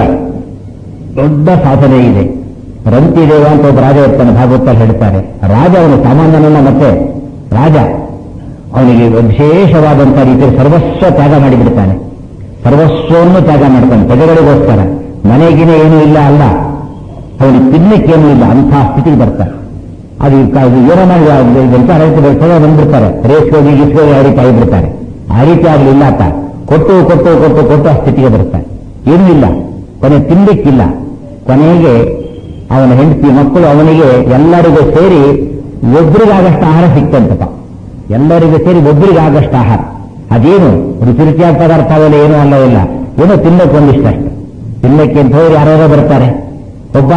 ದೊಡ್ಡ ಸಾಧನೆ ಇದೆ. ರಂತಿದೇವ ಅಂತ ಒಬ್ಬ ರಾಜ ಇರ್ತಾನೆ, ಭಾಗವತಲ್ಲಿ ಹೇಳ್ತಾರೆ. ರಾಜ ಅವನು ಸಾಮಾನ್ಯನಲ್ಲ, ಮತ್ತೆ ರಾಜ ಅವನಿಗೆ ವಿಶೇಷವಾದಂತಹ ರೀತಿಯಲ್ಲಿ ಸರ್ವಸ್ವ ತ್ಯಾಗ ಮಾಡಿಬಿಡ್ತಾನೆ. ಸರ್ವಸ್ವವನ್ನು ತ್ಯಾಗ ಮಾಡ್ತಾನೆ ಪ್ರಜೆಗಳಿಗೋಸ್ಕರ. ಮನೆಗಿನ ಏನೂ ಇಲ್ಲ ಅಲ್ಲ, ಅವನಿಗೆ ತಿನ್ನಕ್ಕೇನೂ ಇಲ್ಲ, ಅಂಥ ಸ್ಥಿತಿಗೆ ಬರ್ತಾರೆ. ಅದು ಏನೋ ಮಾಡಿ ಬಂದ್ಬಿಡ್ತಾರೆ, ರೇಸ್ಗೋಗಿ ಗೀಸ್ಗೋಗಿ ಆ ರೀತಿ ಆಗಿಬಿಡ್ತಾರೆ. ಆ ರೀತಿ ಆಗಲಿಲ್ಲ ಆತ. ಕೊಟ್ಟು ಕೊಟ್ಟು ಕೊಟ್ಟು ಕೊಟ್ಟು ಆ ಸ್ಥಿತಿಗೆ ಬರ್ತಾರೆ. ಏನೂ ಇಲ್ಲ, ಕೊನೆ ತಿನ್ನಲಿಕ್ಕಿಲ್ಲ. ಕೊನೆಗೆ ಅವನ ಹೆಂಡತಿ ಮಕ್ಕಳು ಅವನಿಗೆ ಎಲ್ಲರಿಗೂ ಸೇರಿ ಒಬ್ಬರಿಗಾಗಷ್ಟು ಆಹಾರ ಸಿಕ್ತಂತಪ್ಪ. ಎಲ್ಲರಿಗೂ ಸೇರಿ ಒಬ್ಬರಿಗಾಗಷ್ಟು ಆಹಾರ. ಅದೇನು ರುಚಿ ರುಚಿಯಾದ ಪದಾರ್ಥ ಅವೆಲ್ಲ ಏನೂ ಅಲ್ಲವಿಲ್ಲ, ಏನೋ ತಿನ್ನಕ್ಕೆ ಒಂದಿಷ್ಟಷ್ಟು. ತಿನ್ನಕ್ಕೆ ಅಂತ ಹೋಗಿ ಯಾರ್ಯಾರೋ ಬರ್ತಾರೆ. ಒಬ್ಬ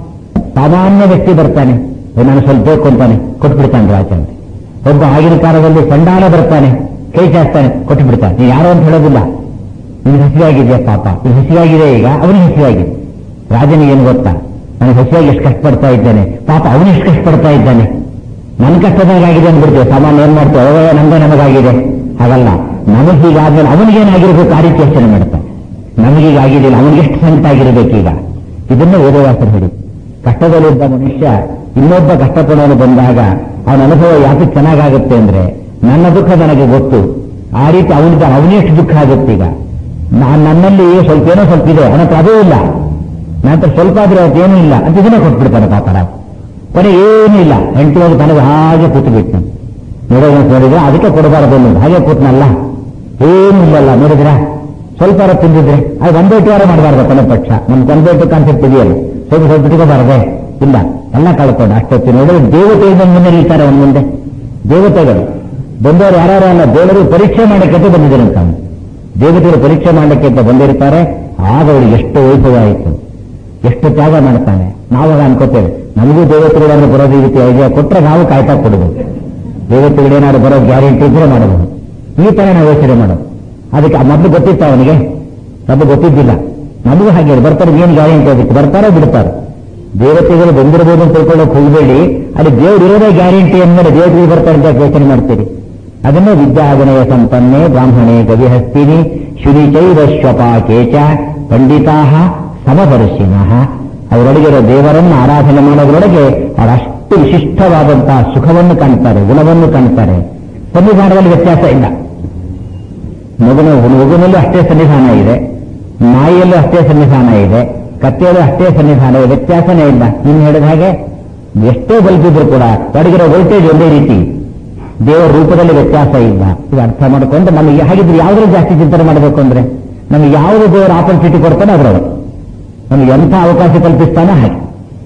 ಸಾಮಾನ್ಯ ವ್ಯಕ್ತಿ ಬರ್ತಾನೆ, ನಾನು ಸ್ವಲ್ಪ ಬೇಕು ಅಂತಾನೆ, ಕೊಟ್ಬಿಡ್ತಾನೆ ರಾಜಂತೆ. ಒಬ್ಬ ಆಗಿನ ಕಾಲದಲ್ಲಿ ಚಂಡಾಲ ಬರ್ತಾನೆ, ಕೈ ಚಾಚ್ತಾನೆ, ಕೊಟ್ಟುಬಿಡ್ತಾನೆ. ನೀವು ಯಾರೋ ಅಂತ ಹೇಳೋದಿಲ್ಲ. ನಿಮ್ಗೆ ಹಸಿವಾಗಿದೆ ಪಾಪ, ಇದು ಹಸಿವಾಗಿದೆ. ಈಗ ಅವನಿಗೆ ಹಸಿವಾಗಿದೆ. ರಾಜನಿಗೆ ಏನು ಗೊತ್ತಾ, ನನಗೆ ಹಸಿವಾಗಿ ಎಷ್ಟು ಕಷ್ಟಪಡ್ತಾ ಇದ್ದಾನೆ, ಪಾಪ ಅವನು ಎಷ್ಟು ಕಷ್ಟಪಡ್ತಾ ಇದ್ದಾನೆ, ನನ್ನ ಕಷ್ಟದಾಗಾಗಿದೆ ಅಂದ್ಬಿಡ್ತೇವೆ. ಸಾಮಾನ್ಯ ಏನ್ ಮಾಡ್ತೇವೆ, ಅವೇ ನಮ್ದೇ ನಮಗಾಗಿದೆ. ಹಾಗಲ್ಲ, ನಮಗೆ ಹೀಗಾದ್ಮೇಲೆ ಅವನಿಗೇನಾಗಿರ್ಬೇಕು ಆ ರೀತಿ ಯೋಚನೆ ಮಾಡ್ತಾನೆ. ನಮಗೀಗಾಗಿದ್ದಿಲ್ಲ, ಅವನಿಗೆಷ್ಟು ಸಂಕಟ ಆಗಿರ್ಬೇಕೀಗ. ಇದನ್ನೇ ಓದುವಾಸರು ಹೇಳಿ. ಕಷ್ಟದಲ್ಲಿದ್ದ ಮನುಷ್ಯ ಇನ್ನೊಬ್ಬ ಕಷ್ಟಪಡೋನು ಬಂದಾಗ ಅವನ ಅನುಭವ ಯಾಕೆ ಚೆನ್ನಾಗಾಗುತ್ತೆ ಅಂದ್ರೆ, ನನ್ನ ದುಃಖ ನನಗೆ ಗೊತ್ತು, ಆ ರೀತಿ ಅವನೆಷ್ಟು ದುಃಖ ಆಗುತ್ತೆ. ಈಗ ನನ್ನಲ್ಲಿ ಸ್ವಲ್ಪ ಏನೋ ಸ್ವಲ್ಪ ಇದೆ, ಅವನತ್ರ ಅದೂ ಇಲ್ಲ, ನಂತರ ಸ್ವಲ್ಪ ಆದ್ರೆ ಅವತ್ತೇನೂ ಇಲ್ಲ ಅಂತ ಇದನ್ನೇ ಕೊಟ್ಬಿಡ್ತಾನೆ ಪಾಪರ. ಕೊನೆ ಏನೂ ಇಲ್ಲ, ಹೆಂಡತಿ ಹೋಗಿ ತನಗೆ ಹಾಗೆ ಕೂತು ಬಿಟ್ಟು ನೋಡಿದ್ರೆ ಅದಕ್ಕೆ ಕೊಡಬಾರದು ಅನ್ನೋದು. ಹಾಗೆ ಕೂತ್ನಲ್ಲ, ಏನೂ ಇಲ್ಲಲ್ಲ. ನೋಡಿದ್ರ ಸ್ವಲ್ಪ ತಿಂದಿದ್ರೆ ಅದು ಒಂದೇಟು ವಾರ ಮಾಡಬಾರ್ದು. ಕೊನೆ ಪಕ್ಷ ನಮ್ಗೆ ಒಂದೇಟು ಕಾನ್ಸೆಪ್ಟ್ ಇದೆಯಲ್ಲ, ಸ್ವಲ್ಪ ಸ್ವಲ್ಪ ಇಟ್ಕೋಬಾರದೆ, ಇಲ್ಲ ಎಲ್ಲ ಕಳ್ಕೊಂಡು ಅಷ್ಟೊತ್ತಿ ನೋಡಿದ್ರೆ ದೇವತೆಗಳ ಮುಂದೆ ನಿಲ್ತಾರೆ. ಅವನ ಮುಂದೆ ದೇವತೆಗಳು ಬಂದವರು ಯಾರು ಅಲ್ಲ, ದೇವರು ಪರೀಕ್ಷೆ ಮಾಡಕ್ಕೆ ಬಂದಿದ್ದಾರೆ ಅಂತ. ದೇವತೆಗಳು ಪರೀಕ್ಷೆ ಮಾಡಲಿಕ್ಕೆ ಅಂತ ಬಂದಿರ್ತಾರೆ. ಆಗ ಅವರಿಗೆ ಎಷ್ಟು ವೈಭವ ಆಯಿತು, ಎಷ್ಟು ತ್ಯಾಗ ಮಾಡ್ತಾನೆ. ನಾವಾಗ ಅನ್ಕೋತೇವೆ ನಮಗೂ ದೇವತೆಗಳಾದ್ರೂ ಬರೋದು ಈ ರೀತಿ ಐಡಿಯಾ ಕೊಟ್ಟರೆ ನಾವು ಕಾಯ್ತಾ ಕೊಡಬಹುದು. ದೇವತೆಗಳೇನಾದ್ರು ಬರೋ ಗ್ಯಾರಂಟಿ ಇದ್ರೆ ಮಾಡಬಹುದು. ಈ ತರ ನಾವು ಯೋಚನೆ ಮಾಡೋದು. ಅದಕ್ಕೆ ಮೊದಲು ಗೊತ್ತಿತ್ತು ಅವನಿಗೆ, ಮೊದಲು ಗೊತ್ತಿದ್ದಿಲ್ಲ. ನಮಗೂ ಹಾಗೆ ಬರ್ತಾರೆ, ಏನು ಗ್ಯಾರಂಟಿ ಅದಕ್ಕೆ, ಬರ್ತಾರೋ ಬಿಡ್ತಾರೆ. ದೇವತೆಗಳು ಬಂದಿರಬಹುದು ಅಂತ ತಿಳ್ಕೊಳ್ಳೋಕೆ ಹೋಗಬೇಡಿ. ಅಲ್ಲಿ ದೇವ್ರು ಇರೋದೇ ಗ್ಯಾರಂಟಿ ಅಂದ್ಮೇಲೆ ದೇವತೆಗಳು ಬರ್ತಾರೆ ಅಂತ ಯೋಚನೆ ಮಾಡ್ತೀರಿ. ಅದನ್ನೇ ವಿದ್ಯಾಗಣಯ ಸಂಪನ್ನೆ ಬ್ರಾಹ್ಮಣೇ ಗವಿಹಸ್ತಿನಿ ಶುನಿಚೈವ ಶ್ವಪಾಕೇಚ ಪಂಡಿತಾ ಸಮದರ್ಶಿನಃ. ಅವರೊಳಗಿರೋ ದೇವರನ್ನು ಆರಾಧನೆ ಮಾಡೋದ್ರೊಳಗೆ ಅವರಷ್ಟು ವಿಶಿಷ್ಟವಾದಂತಹ ಸುಖವನ್ನು ಕಾಣ್ತಾರೆ, ಗುಣವನ್ನು ಕಾಣ್ತಾರೆ. ಸನ್ನಿಧಾನದಲ್ಲಿ ವ್ಯತ್ಯಾಸ ಇಲ್ಲ. ಮಗುನಲ್ಲೂ ಅಷ್ಟೇ ಸನ್ನಿಧಾನ ಇದೆ, ನಾಯಿಯಲ್ಲೂ ಅಷ್ಟೇ ಸನ್ನಿಧಾನ ಇದೆ, ಕತ್ತೆಯಲ್ಲೂ ಅಷ್ಟೇ ಸನ್ನಿಧಾನ ಇದೆ, ವ್ಯತ್ಯಾಸನೇ ಇಲ್ಲ. ನೀನು ಹೇಳಿದ ಹಾಗೆ ಎಷ್ಟೇ ಬಲ್ಬಿದ್ರು ಕೂಡ ಒಳಗಿರೋ ವೋಲ್ಟೇಜ್ ಒಂದೇ ರೀತಿ, ದೇವರ ರೂಪದಲ್ಲಿ ವ್ಯತ್ಯಾಸ ಇಲ್ಲ. ಇದು ಅರ್ಥ ಮಾಡಿಕೊಂಡು ನಮಗೆ ಹಾಗಿದ್ರೆ ಯಾವುದ್ರಲ್ಲಿ ಜಾಸ್ತಿ ಚಿಂತನೆ ಮಾಡಬೇಕು ಅಂದ್ರೆ, ನಮಗೆ ಯಾವುದು ದೇವರ ಆಪರ್ಚುನಿಟಿ ಕೊಡ್ತಾನೆ ಅದರೊಳಗೆ ನಮಗೆ ಎಂಥ ಅವಕಾಶ ಕಲ್ಪಿಸ್ತಾನೆ ಹಾಗೆ.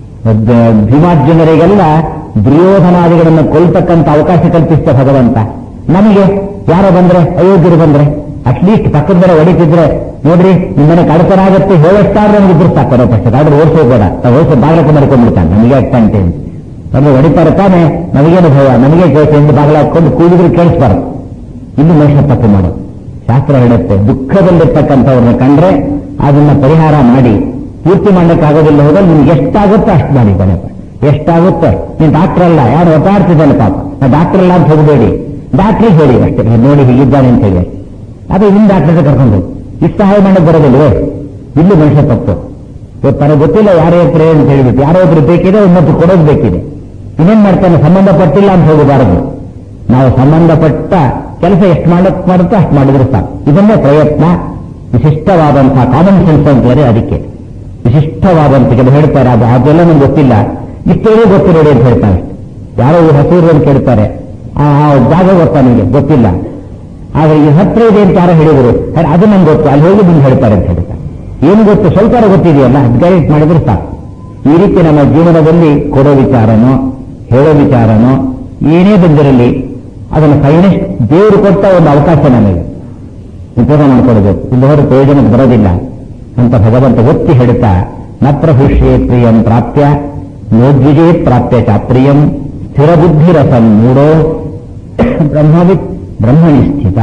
ಭೀಮಾರ್ಜುನರಿಗೆಲ್ಲ ದುರ್ಯೋಧನಾದಿಗಳನ್ನು ಕೊಲ್ತಕ್ಕಂಥ ಅವಕಾಶ ಕಲ್ಪಿಸ್ತ ಭಗವಂತ. ನಮಗೆ ಯಾರೋ ಬಂದ್ರೆ, ಅಯೋಗ್ಯರು ಬಂದ್ರೆ ಅಟ್ಲೀಸ್ಟ್ ಪಕ್ಕದ ಬೇರೆ ಹೊಡಿತಿದ್ರೆ ನೋಡ್ರಿ ನಿಮ್ಮನೆ ಕಡತನ ಆಗುತ್ತೆ ಹೇಳಷ್ಟಾದ್ರೆ ನಮಗಿದ್ರು ಸಾಕು. ಪಕ್ಷ ಆದ್ರೆ ಓಡಿಸೋಬೇಡ, ಓಡಿಸೋ ಬಾಗಿಲಕ್ಕೆ ಮರ್ಕೊಂಡ್ಬಿಡ್ತಾನೆ, ನಮಗೆ ಆಗ್ತಾಂತೆ ಅಂದ್ರೆ ಹೊಡಿತಾರೆ ತಾನೆ, ನಮಗೇನು ಭಯ, ನಮಗೆ ಕೇಳಿಸಿ ಎಂದು ಬಾಗಿಲ ಹಾಕೊಂಡು ಕೂಡಿದ್ರು ಕೇಳಿಸ್ಬಾರ್ದು. ಇನ್ನು ಮನುಷ್ಯ ತಪ್ಪು ಮಾಡೋದು. ಶಾಸ್ತ್ರ ಹೇಳುತ್ತೆ, ದುಃಖದಲ್ಲಿರ್ತಕ್ಕಂಥವ್ರನ್ನ ಕಂಡ್ರೆ ಅದನ್ನ ಪರಿಹಾರ ಮಾಡಿ ಪೂರ್ತಿ ಮಾಡ್ಲಿಕ್ಕಾಗೋದಿಲ್ಲ. ಹೋದಲ್ಲಿ ನಿಮ್ಗೆ ಎಷ್ಟಾಗುತ್ತೋ ಅಷ್ಟು ಮಾಡಿದ್ದಾನೆ. ಎಷ್ಟಾಗುತ್ತೋ, ನೀನು ಡಾಕ್ಟರ್ ಅಲ್ಲ, ಯಾರು ಒತ್ತಾಡ್ತಿದ್ದಾನೆ ಪಾಪ, ನಾ ಡಾಕ್ಟರ್ ಅಲ್ಲ ಅಂತ ಹೋಗಬೇಡಿ, ಡಾಕ್ಟ್ರಿಗೆ ಹೇಳಿ ಅಷ್ಟೇ, ನೋಡಿ ಹೀಗಿದ್ದಾನೆ ಅಂತ ಹೇಳಿ. ಅದು ಇನ್ನು ಡಾಕ್ಟರ್ಗೆ ಕರ್ಕೊಂಡು ಇಷ್ಟು ಸಹಾಯ ಮಾಡಕ್ಕೆ ಬರೋದಿಲ್ವೇ? ಇಲ್ಲಿ ಮನುಷ್ಯ ತಪ್ಪು. ಇವತ್ತು ನನಗೆ ಗೊತ್ತಿಲ್ಲ ಯಾರೇ ಹತ್ರ ಅಂತ ಹೇಳಿಬಿಟ್ಟು ಯಾರೋ ಒಬ್ರು ಬೇಕಿದೆ, ಇನ್ನೊಬ್ರು ಕೊಡೋದು ಬೇಕಿದೆ. ಇನ್ನೇನ್ ಮಾಡ್ತಾನೆ, ಸಂಬಂಧಪಟ್ಟಿಲ್ಲ ಅಂತ ಹೋಗಬಾರದು. ನಾವು ಸಂಬಂಧಪಟ್ಟ ಕೆಲಸ ಎಷ್ಟು ಮಾಡುತ್ತೋ ಅಷ್ಟು ಮಾಡಿದ್ರೆ ಸಾಕು. ಇದನ್ನೇ ಪ್ರಯತ್ನ. ವಿಶಿಷ್ಟವಾದಂತಹ ಕಾಮನ್ ಸೆನ್ಸ್ ಅಂತಾರೆ. ಅದಕ್ಕೆ ವಿಶಿಷ್ಟವಾದಂತ ಕೆಲವು ಹೇಳ್ತಾರೆ, ಅದೆಲ್ಲ ನಮ್ಗೆ ಗೊತ್ತಿಲ್ಲ, ಇಷ್ಟೇ ಗೊತ್ತು ನೋಡಿ ಅಂತ ಹೇಳ್ತಾನೆ. ಯಾರೋ ಹಸಿರು ಅಂತ ಕೇಳ್ತಾರೆ, ಆ ಜಾಗ ಗೊತ್ತಾ ನಿಮಗೆ? ಗೊತ್ತಿಲ್ಲ. ಆದ್ರೆ ಈ ಹತ್ರ ಇದೆ ಅಂತ ಯಾರೋ ಹೇಳಿದ್ರು, ಅದು ನಮ್ಗೆ ಗೊತ್ತು, ಅಲ್ಲಿ ಹೋಗಿ ನಿಮ್ಗೆ ಹೇಳ್ತಾರೆ ಅಂತ ಹೇಳ್ತಾರೆ. ಏನು ಗೊತ್ತು, ಸ್ವಲ್ಪ ಗೊತ್ತಿದೆಯಲ್ಲ, ಗೈಡ್ ಮಾಡಿದ್ರೆ ಸಾಕು. ಈ ರೀತಿ ನಮ್ಮ ಜೀವನದಲ್ಲಿ ಕೊಡೋ ವಿಚಾರನೋ ಹೇಳೋ ವಿಚಾರನೋ ಏನೇ ಬಂದಿರಲಿ ಅದನ್ನು ಫೈನೆಸ್ಟ್ ದೇವರು ಕೊಟ್ಟ ಒಂದು ಅವಕಾಶ ನಮಗೆ ಉಪಯೋಗ ಮಾಡಿಕೊಡಬೇಕು. ಇಲ್ಲವರು ಪ್ರಯೋಜನಕ್ಕೆ ಬರೋದಿಲ್ಲ ಅಂತ ಭಗವಂತ ಒತ್ತಿ ಹೇಳುತ್ತಾ, ನ ಪ್ರಹುಷ್ಯೇ ಪ್ರಿಯಂ ಪ್ರಾಪ್ಯ ನೋದ್ವಿಜೇ ಪ್ರಾಪ್ಯ ಚಾಪ್ರಿಯಂ ಸ್ಥಿರಬುದ್ಧಿರಸಂ ಮೂಢೋ ಬ್ರಹ್ಮವಿತ್ ಬ್ರಹ್ಮಣಿ ಸ್ಥಿತ.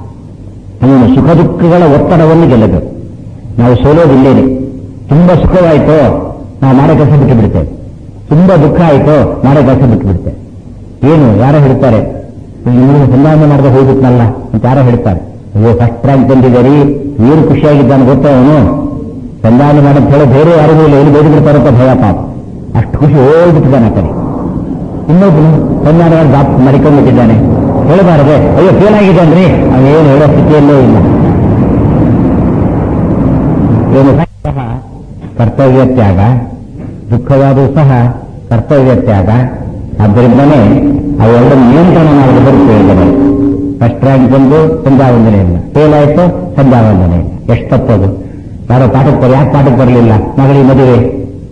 ಅವನು ಸುಖ ದುಃಖಗಳ ಒತ್ತಡವನ್ನು ಗೆಲ್ಲಬೇಕು. ನಾವು ಸೋಲೋದಿಲ್ಲೇನೆ. ತುಂಬಾ ಸುಖವಾಯಿತೋ ನಾವು ಮಾಡೋ ಕೆಲಸ ಬಿಟ್ಟು ಬಿಡ್ತೇವೆ, ತುಂಬಾ ದುಃಖ ಆಯಿತೋ ಮಾಡೋ ಕೆಲಸ ಬಿಟ್ಟು ಬಿಡ್ತೇವೆ. ಏನು ಯಾರೋ ಹೇಳ್ತಾರೆ, ಇವರು ಸಂಧಾನ ಮಾಡಿದ್ರೆ ಹೋಗ್ಬಿಟ್ನಲ್ಲ ಅಂತ ಯಾರೋ ಹೇಳ್ತಾರೆ. ಅಯ್ಯೋ ಫಸ್ಟ್ ರ್ಯಾಂಕ್ ಬಂದಿದ್ದೀರಿ, ಏನು ಖುಷಿಯಾಗಿದ್ದಾನೆ ಗೊತ್ತೋ ಅವನು, ಸಂಧಾನ ಮಾಡಂತ ಹೇಳೋ ಬೇರೆ ಯಾರಿಗೂ ಇಲ್ಲ, ಎಲ್ಲಿ ಬೇಡಿ ಬಿಡ್ತಾರಂತ ಭಯ ಪಾಪ, ಅಷ್ಟು ಖುಷಿ ಹೋಗ್ಬಿಟ್ಟಿದ್ದಾನೆ ಆ ಕಡೆ. ಇನ್ನೊಬ್ಬನು ಸಂಧಾನ ಮರಿಕೊಂಡ್ಬಿಟ್ಟಿದ್ದಾನೆ, ಹೇಳಬಾರದೆ ಅಯ್ಯೋ ಫೇಲ್ ಆಗಿದ್ದಾನ್ರಿ, ಅವೇನು ಹೇಳೋ ಸ್ಥಿತಿಯಲ್ಲೇ ಇಲ್ಲ. ಏನು ಸಹ ಕರ್ತವ್ಯ ತ್ಯಾಗ, ದುಃಖವಾದರೂ ಸಹ ಕರ್ತವ್ಯ ತ್ಯಾಗ. ಆದ್ದರಿಂದಲೇ ಅವೆರಡನ್ನು ನಿಯಂತ್ರಣ ಮಾಡಿದ್ರೆ ಪ್ರಯೋಜನ. ಫಸ್ಟ್ ರ್ಯಾಂಕ್ ಬಂದು ಸಂಧ್ಯಾವಂದನೆ ಇಲ್ಲ, ಫೇಲ್ ಆಯ್ತು ಸಂಧ್ಯಾವಂದನೆ ಇಲ್ಲ. ಎಷ್ಟು ತಪ್ಪದು. ಯಾರೋ ಪಾಠಕ್ಕೆ ಯಾಕೆ ಪಾಠಕ್ಕೆ ಬರಲಿಲ್ಲ, ಮಗಳಿಗೆ ಮದುವೆ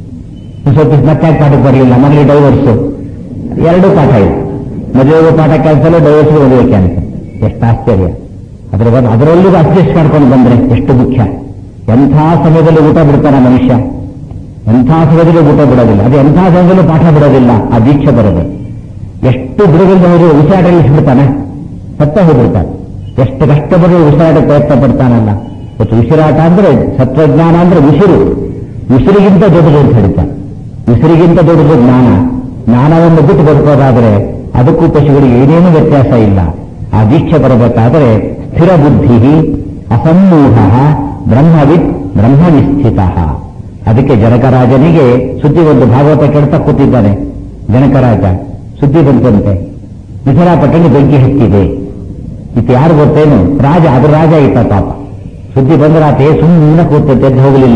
ಸ್ವಲ್ಪ ಮತ್ತೆ ಪಾಠಕ್ಕೆ ಬರಲಿಲ್ಲ, ಮನೇಲಿ ಡೈವರ್ಸು, ಎರಡೂ ಪಾಠ ಇದೆ. ಮದುವೆಗೂ ಪಾಠ ಕ್ಯಾನ್ಸಲ್, ಡೈವರ್ಸ್ಗೂ ಮದುವೆ ಕ್ಯಾನ್ಸಲ್. ಎಷ್ಟು ಆಶ್ಚರ್ಯ! ಅದರಲ್ಲೂ ಅಡ್ಜಸ್ಟ್ ಮಾಡ್ಕೊಂಡು ಬಂದ್ರೆ ಎಷ್ಟು ಮುಖ್ಯ. ಎಂಥ ಸಮಯದಲ್ಲಿ ಊಟ ಬಿಡ್ತಾನೆ ಮನುಷ್ಯ, ಎಂಥ ಸಮಯದಲ್ಲಿ ಊಟ ಬಿಡೋದಿಲ್ಲ, ಅದು ಎಂಥ ಸಮಯದಲ್ಲೂ ಪಾಠ ಬಿಡೋದಿಲ್ಲ. ಆ ದೀಕ್ಷೆ ಬರೋದು ಎಷ್ಟು ಬಿಡುಗಡೆ ಉಸಿರಾಟ ನಿಲ್ಲಿಸ್ಬಿಡ್ತಾನೆ, ಸತ್ತ ಹೋಗ್ಬಿಡ್ತಾನೆ. ಎಷ್ಟು ಕಷ್ಟಪಟ್ಟು ಉಸಿರಾಟ ಪ್ರಯತ್ನ ಪಡ್ತಾನಲ್ಲ. ಮತ್ತು ಉಸಿರಾಟ ಅಂದ್ರೆ ಸತ್ವಜ್ಞಾನ ಅಂದ್ರೆ ಉಸಿರಿಗಿಂತ ದೊಡ್ಡದು ಅಂತ ಹೇಳ್ತಾನೆ. ಉಸಿರಿಗಿಂತ ದೊಡ್ಡದು ಜ್ಞಾನ. ಜ್ಞಾನವನ್ನು ಬಿಟ್ಟು ಬದುಕೋದಾದ್ರೆ ಅದಕ್ಕೂ ಪಶುಗಳಿಗೆ ಏನೇನೂ ವ್ಯತ್ಯಾಸ ಇಲ್ಲ. ಆ ದೀಕ್ಷೆ ಬರಬೇಕಾದರೆ ಸ್ಥಿರ ಬುದ್ಧಿ ಅಸಮ್ಮೂಢ ಬ್ರಹ್ಮವಿತ್ ಬ್ರಹ್ಮನಿಷ್ಠಿತ. ಅದಕ್ಕೆ ಜನಕರಾಜನಿಗೆ ಸುದ್ದಿ ಒಂದು ಭಾಗವತ ಕೇಳ್ತಾ ಕೂತಿದ್ದಾನೆ. ಜನಕರಾಜ ಸುದ್ದಿ ಬಂತಂತೆ, ಮಿಥಿಲಾಪಟ್ಟಣ ಬೆಂಕಿ ಹಚ್ಚಿದೆ. ಇದು ಯಾರು ಗೊತ್ತೇನು? ರಾಜ. ಅದು ರಾಜ ಇತ್ತ ಪಾಪ. ಸುದ್ದಿ ಬಂದ್ರೆ ಆತ ಸುಮ್ಮನೆ ಕೂತಂತೆ, ಎದ್ದು ಹೋಗಲಿಲ್ಲ.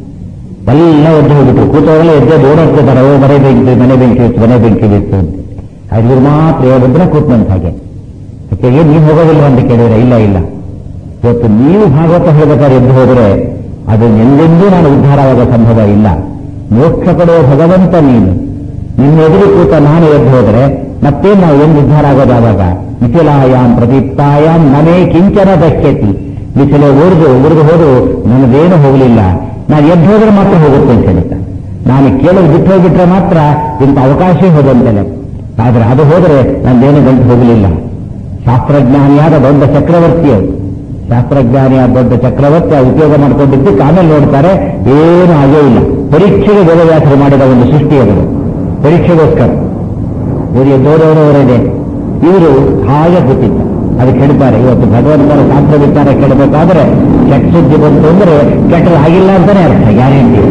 ಎಲ್ಲ ಎದ್ದು ಹೋಗ್ಬಿಟ್ರು. ಕೂತವರೆಲ್ಲ ಎದ್ದು ಓಡೋಗ್ತಿದ್ದಾರೆ, ಮನೆ ಬೆಂಕಿ ಮನೆ ಬೆಂಕಿ ಇತ್ತು, ಮನೆ ಬೆಂಕಿ ಬಿತ್ತು ಅಂತ. ಅದ್ರ ಮಾತ್ರ ಹೇಳಿದ್ರೆ ಕೂತ್ನಂತ ಹಾಗೆ. ಯಾಕೆಗೆ ನೀವು ಹೋಗೋದಿಲ್ಲ ಅಂತ ಕೇಳಿದ್ರೆ, ಇಲ್ಲ ಇಲ್ಲ, ಇವತ್ತು ನೀವು ಭಾಗವತ ಹೇಳ್ಬೇಕಾದ್ರೆ ಎದ್ದು ಹೋದರೆ ಅದು ಎಂದೆಂದೂ ನಾನು ಉದ್ಧಾರವಾದ ಸಂಭವ ಇಲ್ಲ. ಮೋಕ್ಷ ಕೊಡುವ ಭಗವಂತ ನೀನು, ನಿನ್ನ ಎದುರು ಕೂತ ನಾನು ಎದ್ದು ಹೋದರೆ ಮತ್ತೇನು ನಾವು ಎಂದು ಉದ್ಧಾರ ಆಗೋದಾವಾಗ? ಮಿಥಿಲಾಯಾಮ್ ಪ್ರದೀಪ್ತಾಯಾಮ್ ನಮೇ ಕಿಂಚನ ದಶ್ಯತಿ. ಮಿಥಿಲೆ ಉರಿದು ಹೋದ್ರು ನನಗೇನು ಹೋಗಲಿಲ್ಲ. ನಾನು ಎದ್ದು ಹೋದ್ರೆ ಮಾತ್ರ ಹೋಗುತ್ತೆ ಅಂತ ಹೇಳಿದ್ದ. ನಾನು ಕೇಳಲು ಬಿಟ್ಟು ಹೋಗ್ಬಿಟ್ರೆ ಮಾತ್ರ ಇಂಥ ಅವಕಾಶ ಹೋದಂತೆಲೆ. ಆದ್ರೆ ಅದು ಹೋದರೆ ನಂದೇನು ಗಂಟು ಹೋಗಲಿಲ್ಲ. ಶಾಸ್ತ್ರಜ್ಞಾನಿಯಾದ ದೊಡ್ಡ ಚಕ್ರವರ್ತಿಯರು, ಶಾಸ್ತ್ರಜ್ಞಾನಿಯಾದ ದೊಡ್ಡ ಚಕ್ರವರ್ತಿ ಉಪಯೋಗ ಮಾಡಿಕೊಂಡಿದ್ದಕ್ಕೆ ಆಮೇಲೆ ನೋಡ್ತಾರೆ ಏನು ಆಗೇ ಇಲ್ಲ. ಪರೀಕ್ಷೆಗೆ ವೇದವ್ಯಾಸರು ಮಾಡಿದ ಒಂದು ಸೃಷ್ಟಿಯವರು, ಪರೀಕ್ಷೆಗೋಸ್ಕರ ಇವರು ಎದ್ದೋರವರವರೇನೆ. ಇವರು ಹಾಗೆ ಕೂತಿದ್ದ. ಅದಕ್ಕೆ ಹೇಳ್ತಾರೆ, ಇವತ್ತು ಭಗವಂತನ ಶಾಸ್ತ್ರ ವಿಚಾರ ಕೇಳಬೇಕಾದ್ರೆ ಕೆಟ್ಟ ಸುದ್ದಿ ಬಂತು ಅಂದ್ರೆ ಕೆಟ್ಟದು ಆಗಿಲ್ಲ ಅಂತಾನೆ ಅರ್ಥ, ಗ್ಯಾರಂಟಿ.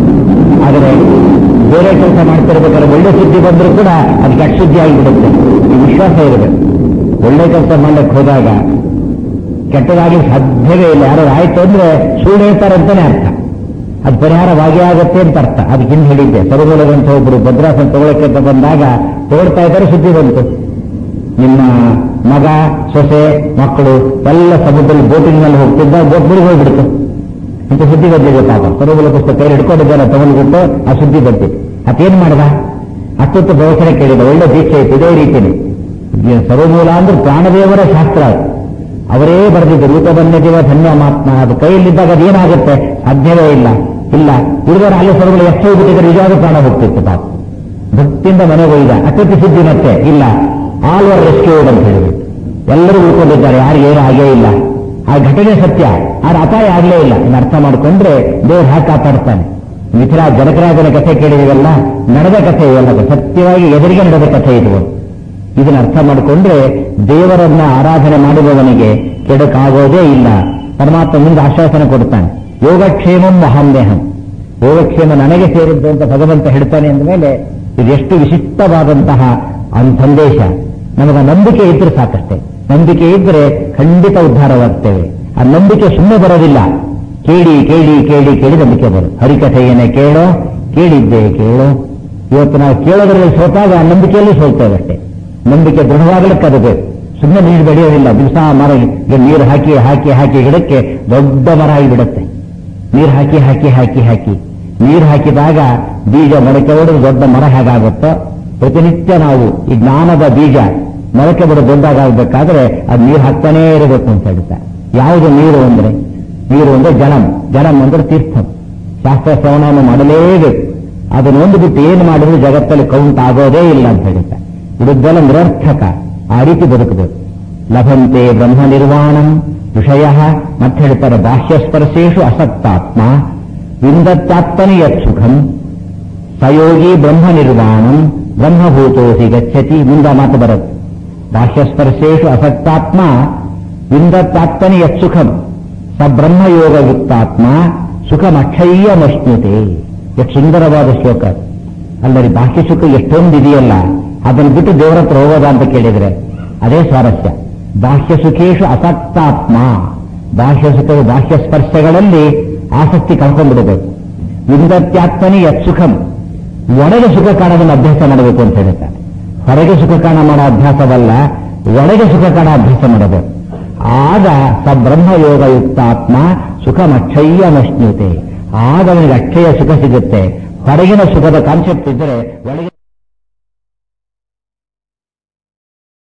ಆದರೆ ಬೇರೆ ಕೆಲಸ ಮಾಡ್ತಿರ್ಬೇಕಾದ್ರೆ ಒಳ್ಳೆ ಸುದ್ದಿ ಬಂದರೂ ಕೂಡ ಅದು ಕೆಟ್ಟ ಸುದ್ದಿ ಆಗಿಬಿಡುತ್ತೆ. ಈ ವಿಶ್ವಾಸ ಇರಬೇಕು. ಒಳ್ಳೆ ಕೆಲಸ ಮಾಡಕ್ಕೆ ಹೋದಾಗ ಕೆಟ್ಟದಾಗಿ ಸಾಧ್ಯವೇ ಇಲ್ಲ. ಯಾರು ಆಯ್ತು ಅಂದ್ರೆ ಸುಳ್ಳು ಹೇಳ್ತಾರೆ ಅಂತಾನೆ ಅರ್ಥ. ಅದು ಪರಿಹಾರವಾಗಿ ಆಗುತ್ತೆ ಅಂತ ಅರ್ಥ. ಅದಕ್ಕೆ ಹಿಂದೆ ಹೇಳಿದ್ದೆ, ಸರುಮೂಲದಂತ ಒಬ್ಬರು ಭದ್ರಾಸನ ತಗೊಳಕ್ಕೆ ಅಂತ ಬಂದಾಗ ತಗೊಳ್ತಾ ಇದ್ದಾರೆ, ಸುದ್ದಿ ಬಂತು, ನಿಮ್ಮ ಮಗ ಸೊಸೆ ಮಕ್ಕಳು ಎಲ್ಲ ಸಮುದ್ರದಲ್ಲಿ ಬೋಟಿಂಗ್ನಲ್ಲಿ ಹೋಗ್ತಿದ್ದ, ಬೋಟ್ ಬಿಡಿ ಹೋಗ್ಬಿಡ್ತು ಅಂತ ಸುದ್ದಿ ಬಂದಿದೆ. ಪಾಪ ಸರುಮೂಲ ಪುಸ್ತಕ ಕೈ ಹಿಡ್ಕೊಂಡಿದ್ದಾರೆ, ತಗೊಂಡ್ಬಿಟ್ಟು ಆ ಸುದ್ದಿ ಬಂದಿತ್ತು. ಅದೇನ್ ಮಾಡ್ದ? ಅಷ್ಟೊತ್ತು ಪ್ರವಚನ ಕೇಳಿದ, ಒಳ್ಳೆ ದೀಕ್ಷೆ ಇತ್ತು. ಇದೇ ರೀತಿಯಲ್ಲಿ ಸರ್ವಮೂಲ ಅಂದ್ರೆ ಪ್ರಾಣದೇವರ ಶಾಸ್ತ್ರ, ಅವರೇ ಬರೆದಿದ್ದು. ರೂಪವನ್ಯದೇವ ಧನ್ಯ ಮಾತ್ಮ. ಅದು ಕೈಯಲ್ಲಿದ್ದಾಗ ಅದೇನಾಗುತ್ತೆ? ಸಾಧ್ಯವೇ ಇಲ್ಲ. ಇಲ್ಲ ಹುಡುಗರ ಅಲ್ಲಿ ಸರ್ವಗಳು ಎಷ್ಟು ಹೋಗ್ಬಿಟ್ಟಿದ್ರೆ ನಿಜವಾದ ಪ್ರಾಣ ಹೋಗ್ತಿತ್ತು. ಪಾಪ ಭಕ್ತಿಯಿಂದ ಮನೆಗೆ ಒಯ್ದ. ಅತ್ಯಂತ ಸುದ್ದಿ ಮತ್ತೆ ಇಲ್ಲ, ಆಲ್ ಓವರ್ ರೆಸ್ಕ್ಯೂಡ್ ಅಂತ ಹೇಳಿಬಿಟ್ಟು ಎಲ್ಲರೂ ಉಳ್ಕೊಂಡಿದ್ದಾರೆ, ಯಾರು ಏನು ಆಗೇ ಇಲ್ಲ. ಆ ಘಟನೆ ಸತ್ಯ, ಆದ್ರೆ ಅಪಾಯ ಆಗಲೇ ಇಲ್ಲ. ಇನ್ನು ಅರ್ಥ ಮಾಡಿಕೊಂಡ್ರೆ ದೇವ್ರು ಹಾಕಿ ಕಾಪಾಡ್ತಾನೆ. ಮಿಥಿಲಾ ಜನಕರಾಜನ ಕಥೆ ಕೇಳಿದೀವಲ್ಲ, ನಡೆದ ಕಥೆ ಇವೆಲ್ಲ ಸತ್ಯವಾಗಿ ಎದುರಿಗೆ ನಡೆದ ಕಥೆ ಇದು. ಇದನ್ನ ಅರ್ಥ ಮಾಡಿಕೊಂಡ್ರೆ ದೇವರನ್ನ ಆರಾಧನೆ ಮಾಡುವವನಿಗೆ ಕೆಡಕಾಗೋದೇ ಇಲ್ಲ. ಪರಮಾತ್ಮ ಮುಂದೆ ಆಶ್ವಾಸನೆ ಕೊಡ್ತಾನೆ, ಯೋಗಕ್ಷೇಮಂ ಮಹಾಮ್ಯಹಂ. ಯೋಗಕ್ಷೇಮ ನನಗೆ ಸೇರಿದ್ದು ಅಂತ ಭಗವಂತ ಹೇಳ್ತಾನೆ ಅಂದಮೇಲೆ ಇದೆಷ್ಟು ವಿಶಿಷ್ಟವಾದಂತಹ ಸಂದೇಶ. ನಮಗೆ ನಂಬಿಕೆ ಇದ್ರೆ ಸಾಕಷ್ಟೇ. ನಂಬಿಕೆ ಇದ್ರೆ ಖಂಡಿತ ಉದ್ಧಾರವಾಗ್ತೇವೆ. ಆ ನಂಬಿಕೆ ಸುಮ್ಮನೆ ಬರೋದಿಲ್ಲ. ಕೇಳಿ ಕೇಳಿ ಕೇಳಿ ಕೇಳಿ ನಂಬಿಕೆ ಬರೋದು. ಹರಿಕಥೆಯನ್ನೇ ಕೇಳೋ, ಕೇಳಿದ್ದೆ ಕೇಳೋ. ಇವತ್ತು ನಾವು ಕೇಳೋದ್ರಲ್ಲಿ ಸೋತಾಗ ಆ ನಂಬಿಕೆಯಲ್ಲಿ ಸೋಲ್ತೇವೆ ಅಷ್ಟೇ. ನಂಬಿಕೆ ದೃಢವಾಗಲಿಕ್ಕೆ ಅದು ಬೇಕು. ಸುಮ್ಮನೆ ನೀರು ಬೆಳೆಯೋದಿಲ್ಲ. ದಿವಸ ಮರ ನೀರು ಹಾಕಿ ಹಾಕಿ ಹಾಕಿ ಗಿಡಕ್ಕೆ ದೊಡ್ಡ ಮರ ಆಗಿಬಿಡುತ್ತೆ. ನೀರು ಹಾಕಿ ಹಾಕಿ ಹಾಕಿ ಹಾಕಿ ನೀರು ಹಾಕಿದಾಗ ಬೀಜ ಮೊಳಕೆ ಹೊಡೆದು ದೊಡ್ಡ ಮರ ಹೇಗಾಗುತ್ತೋ, ಪ್ರತಿನಿತ್ಯ ನಾವು ಈ ಜ್ಞಾನದ ಬೀಜ ಮೊಳಕೆ ಬಿಡ ದೊಡ್ಡದಾಗಬೇಕಾದ್ರೆ ಅದು ನೀರು ಹಾಕ್ತಾನೇ ಇರಬೇಕು ಅಂತ ಹೇಳ್ತಾರೆ. ಯಾವುದು ನೀರು ಅಂದ್ರೆ ಜಲಂ. ಜಲಂ ಅಂದ್ರೆ ತೀರ್ಥಂ. ಶಾಸ್ತ್ರ ಶ್ರವಣವನ್ನು ಮಾಡಲೇಬೇಕು. ಅದನ್ನು ಒಂದು ಬಿಟ್ಟು ಏನು ಮಾಡಿದ್ರು ಜಗತ್ತಲ್ಲಿ ಕೌಂಟ್ ಆಗೋದೇ ಇಲ್ಲ ಅಂತ ಹೇಳ್ತಾರೆ. ಇದುದ್ದೆಲ್ಲ ನಿರರ್ಥಕ. ಆ ರೀತಿ ಬದುಕಬೇಕು. ಲಭಂತೆ ಬ್ರಹ್ಮ ನಿರ್ವಾಣಂ ವಿಷಯ. ಮತ್ತೆ ಹೇಳ್ತಾರೆ, ಬಾಹ್ಯಸ್ಪರ್ಶೇಷು ಅಸಕ್ತಾತ್ಮ ವಿಂದತ್ಯಾತ್ಮನಿ ಯತ್ ಸುಖಂ ಸಯೋಗಿ ಬ್ರಹ್ಮ ನಿರ್ವಾಣಂ ಬ್ರಹ್ಮಭೂತೋಸಿ ಗಚ್ಚತಿ. ಮುಂದ ಮಾತು ಬರುತ್ತೆ. ಬಾಹ್ಯಸ್ಪರ್ಶೇಷು ಅಸಕ್ತಾತ್ಮ ವಿಂದತ್ಯಾತ್ಮನಿ ಯತ್ ಸುಖಂ ಸ ಬ್ರಹ್ಮಯೋಗಯುಕ್ತಾತ್ಮ ಸುಖಮಕ್ಷಯ್ಯಮಶ್ನುತೆ. ಎಷ್ಟು ಸುಂದರವಾದ ಶ್ಲೋಕ ಅಲ್ಲರಿ. ಬಾಹ್ಯ ಸುಖ ಎಷ್ಟೊಂದು ಇದೆಯಲ್ಲ, ಅದನ್ನು ಬಿಟ್ಟು ದೇವರ ಹತ್ರ ಹೋಗೋದ ಅಂತ ಕೇಳಿದ್ರೆ ಅದೇ ಸ್ವಾರಸ್ಯ. ಬಾಹ್ಯ ಸುಖೇಶು ಅಸಕ್ತಾತ್ಮ. ಬಾಹ್ಯ ಸುಖ ಬಾಹ್ಯ ಸ್ಪರ್ಶಗಳಲ್ಲಿ ಆಸಕ್ತಿ ಕಳ್ಕೊಂಡ್ಬಿಡಬೇಕು. ವಿಂದತ್ಯಾತ್ಮನಿ ಯತ್ ಸುಖಂ. ಒಳಗೆ ಸುಖ ಕಾಣೋದನ್ನು ಅಭ್ಯಾಸ ಮಾಡಬೇಕು ಅಂತ ಹೇಳ್ತಾರೆ. ಹೊರಗೆ ಸುಖ ಕಾಣ ಮಾಡೋ ಅಭ್ಯಾಸವಲ್ಲ, ಒಳಗೆ ಸುಖ ಕಾಣ ಅಭ್ಯಾಸ ಮಾಡಬೇಕು. ಆಗ ಸ ಬ್ರಹ್ಮಯೋಗಯುಕ್ತಾತ್ಮ ಸುಖಮಕ್ಷಯ್ಯಮಶ್ನುತೆ. ಆಗ ಅವನಿಗೆ ಅಕ್ಷಯ ಸುಖ ಸಿಗುತ್ತೆ. ಹೊರಗಿನ ಸುಖದ ಕಾನ್ಸೆಪ್ಟ್ ಇದ್ದರೆ ಒಳಗೆ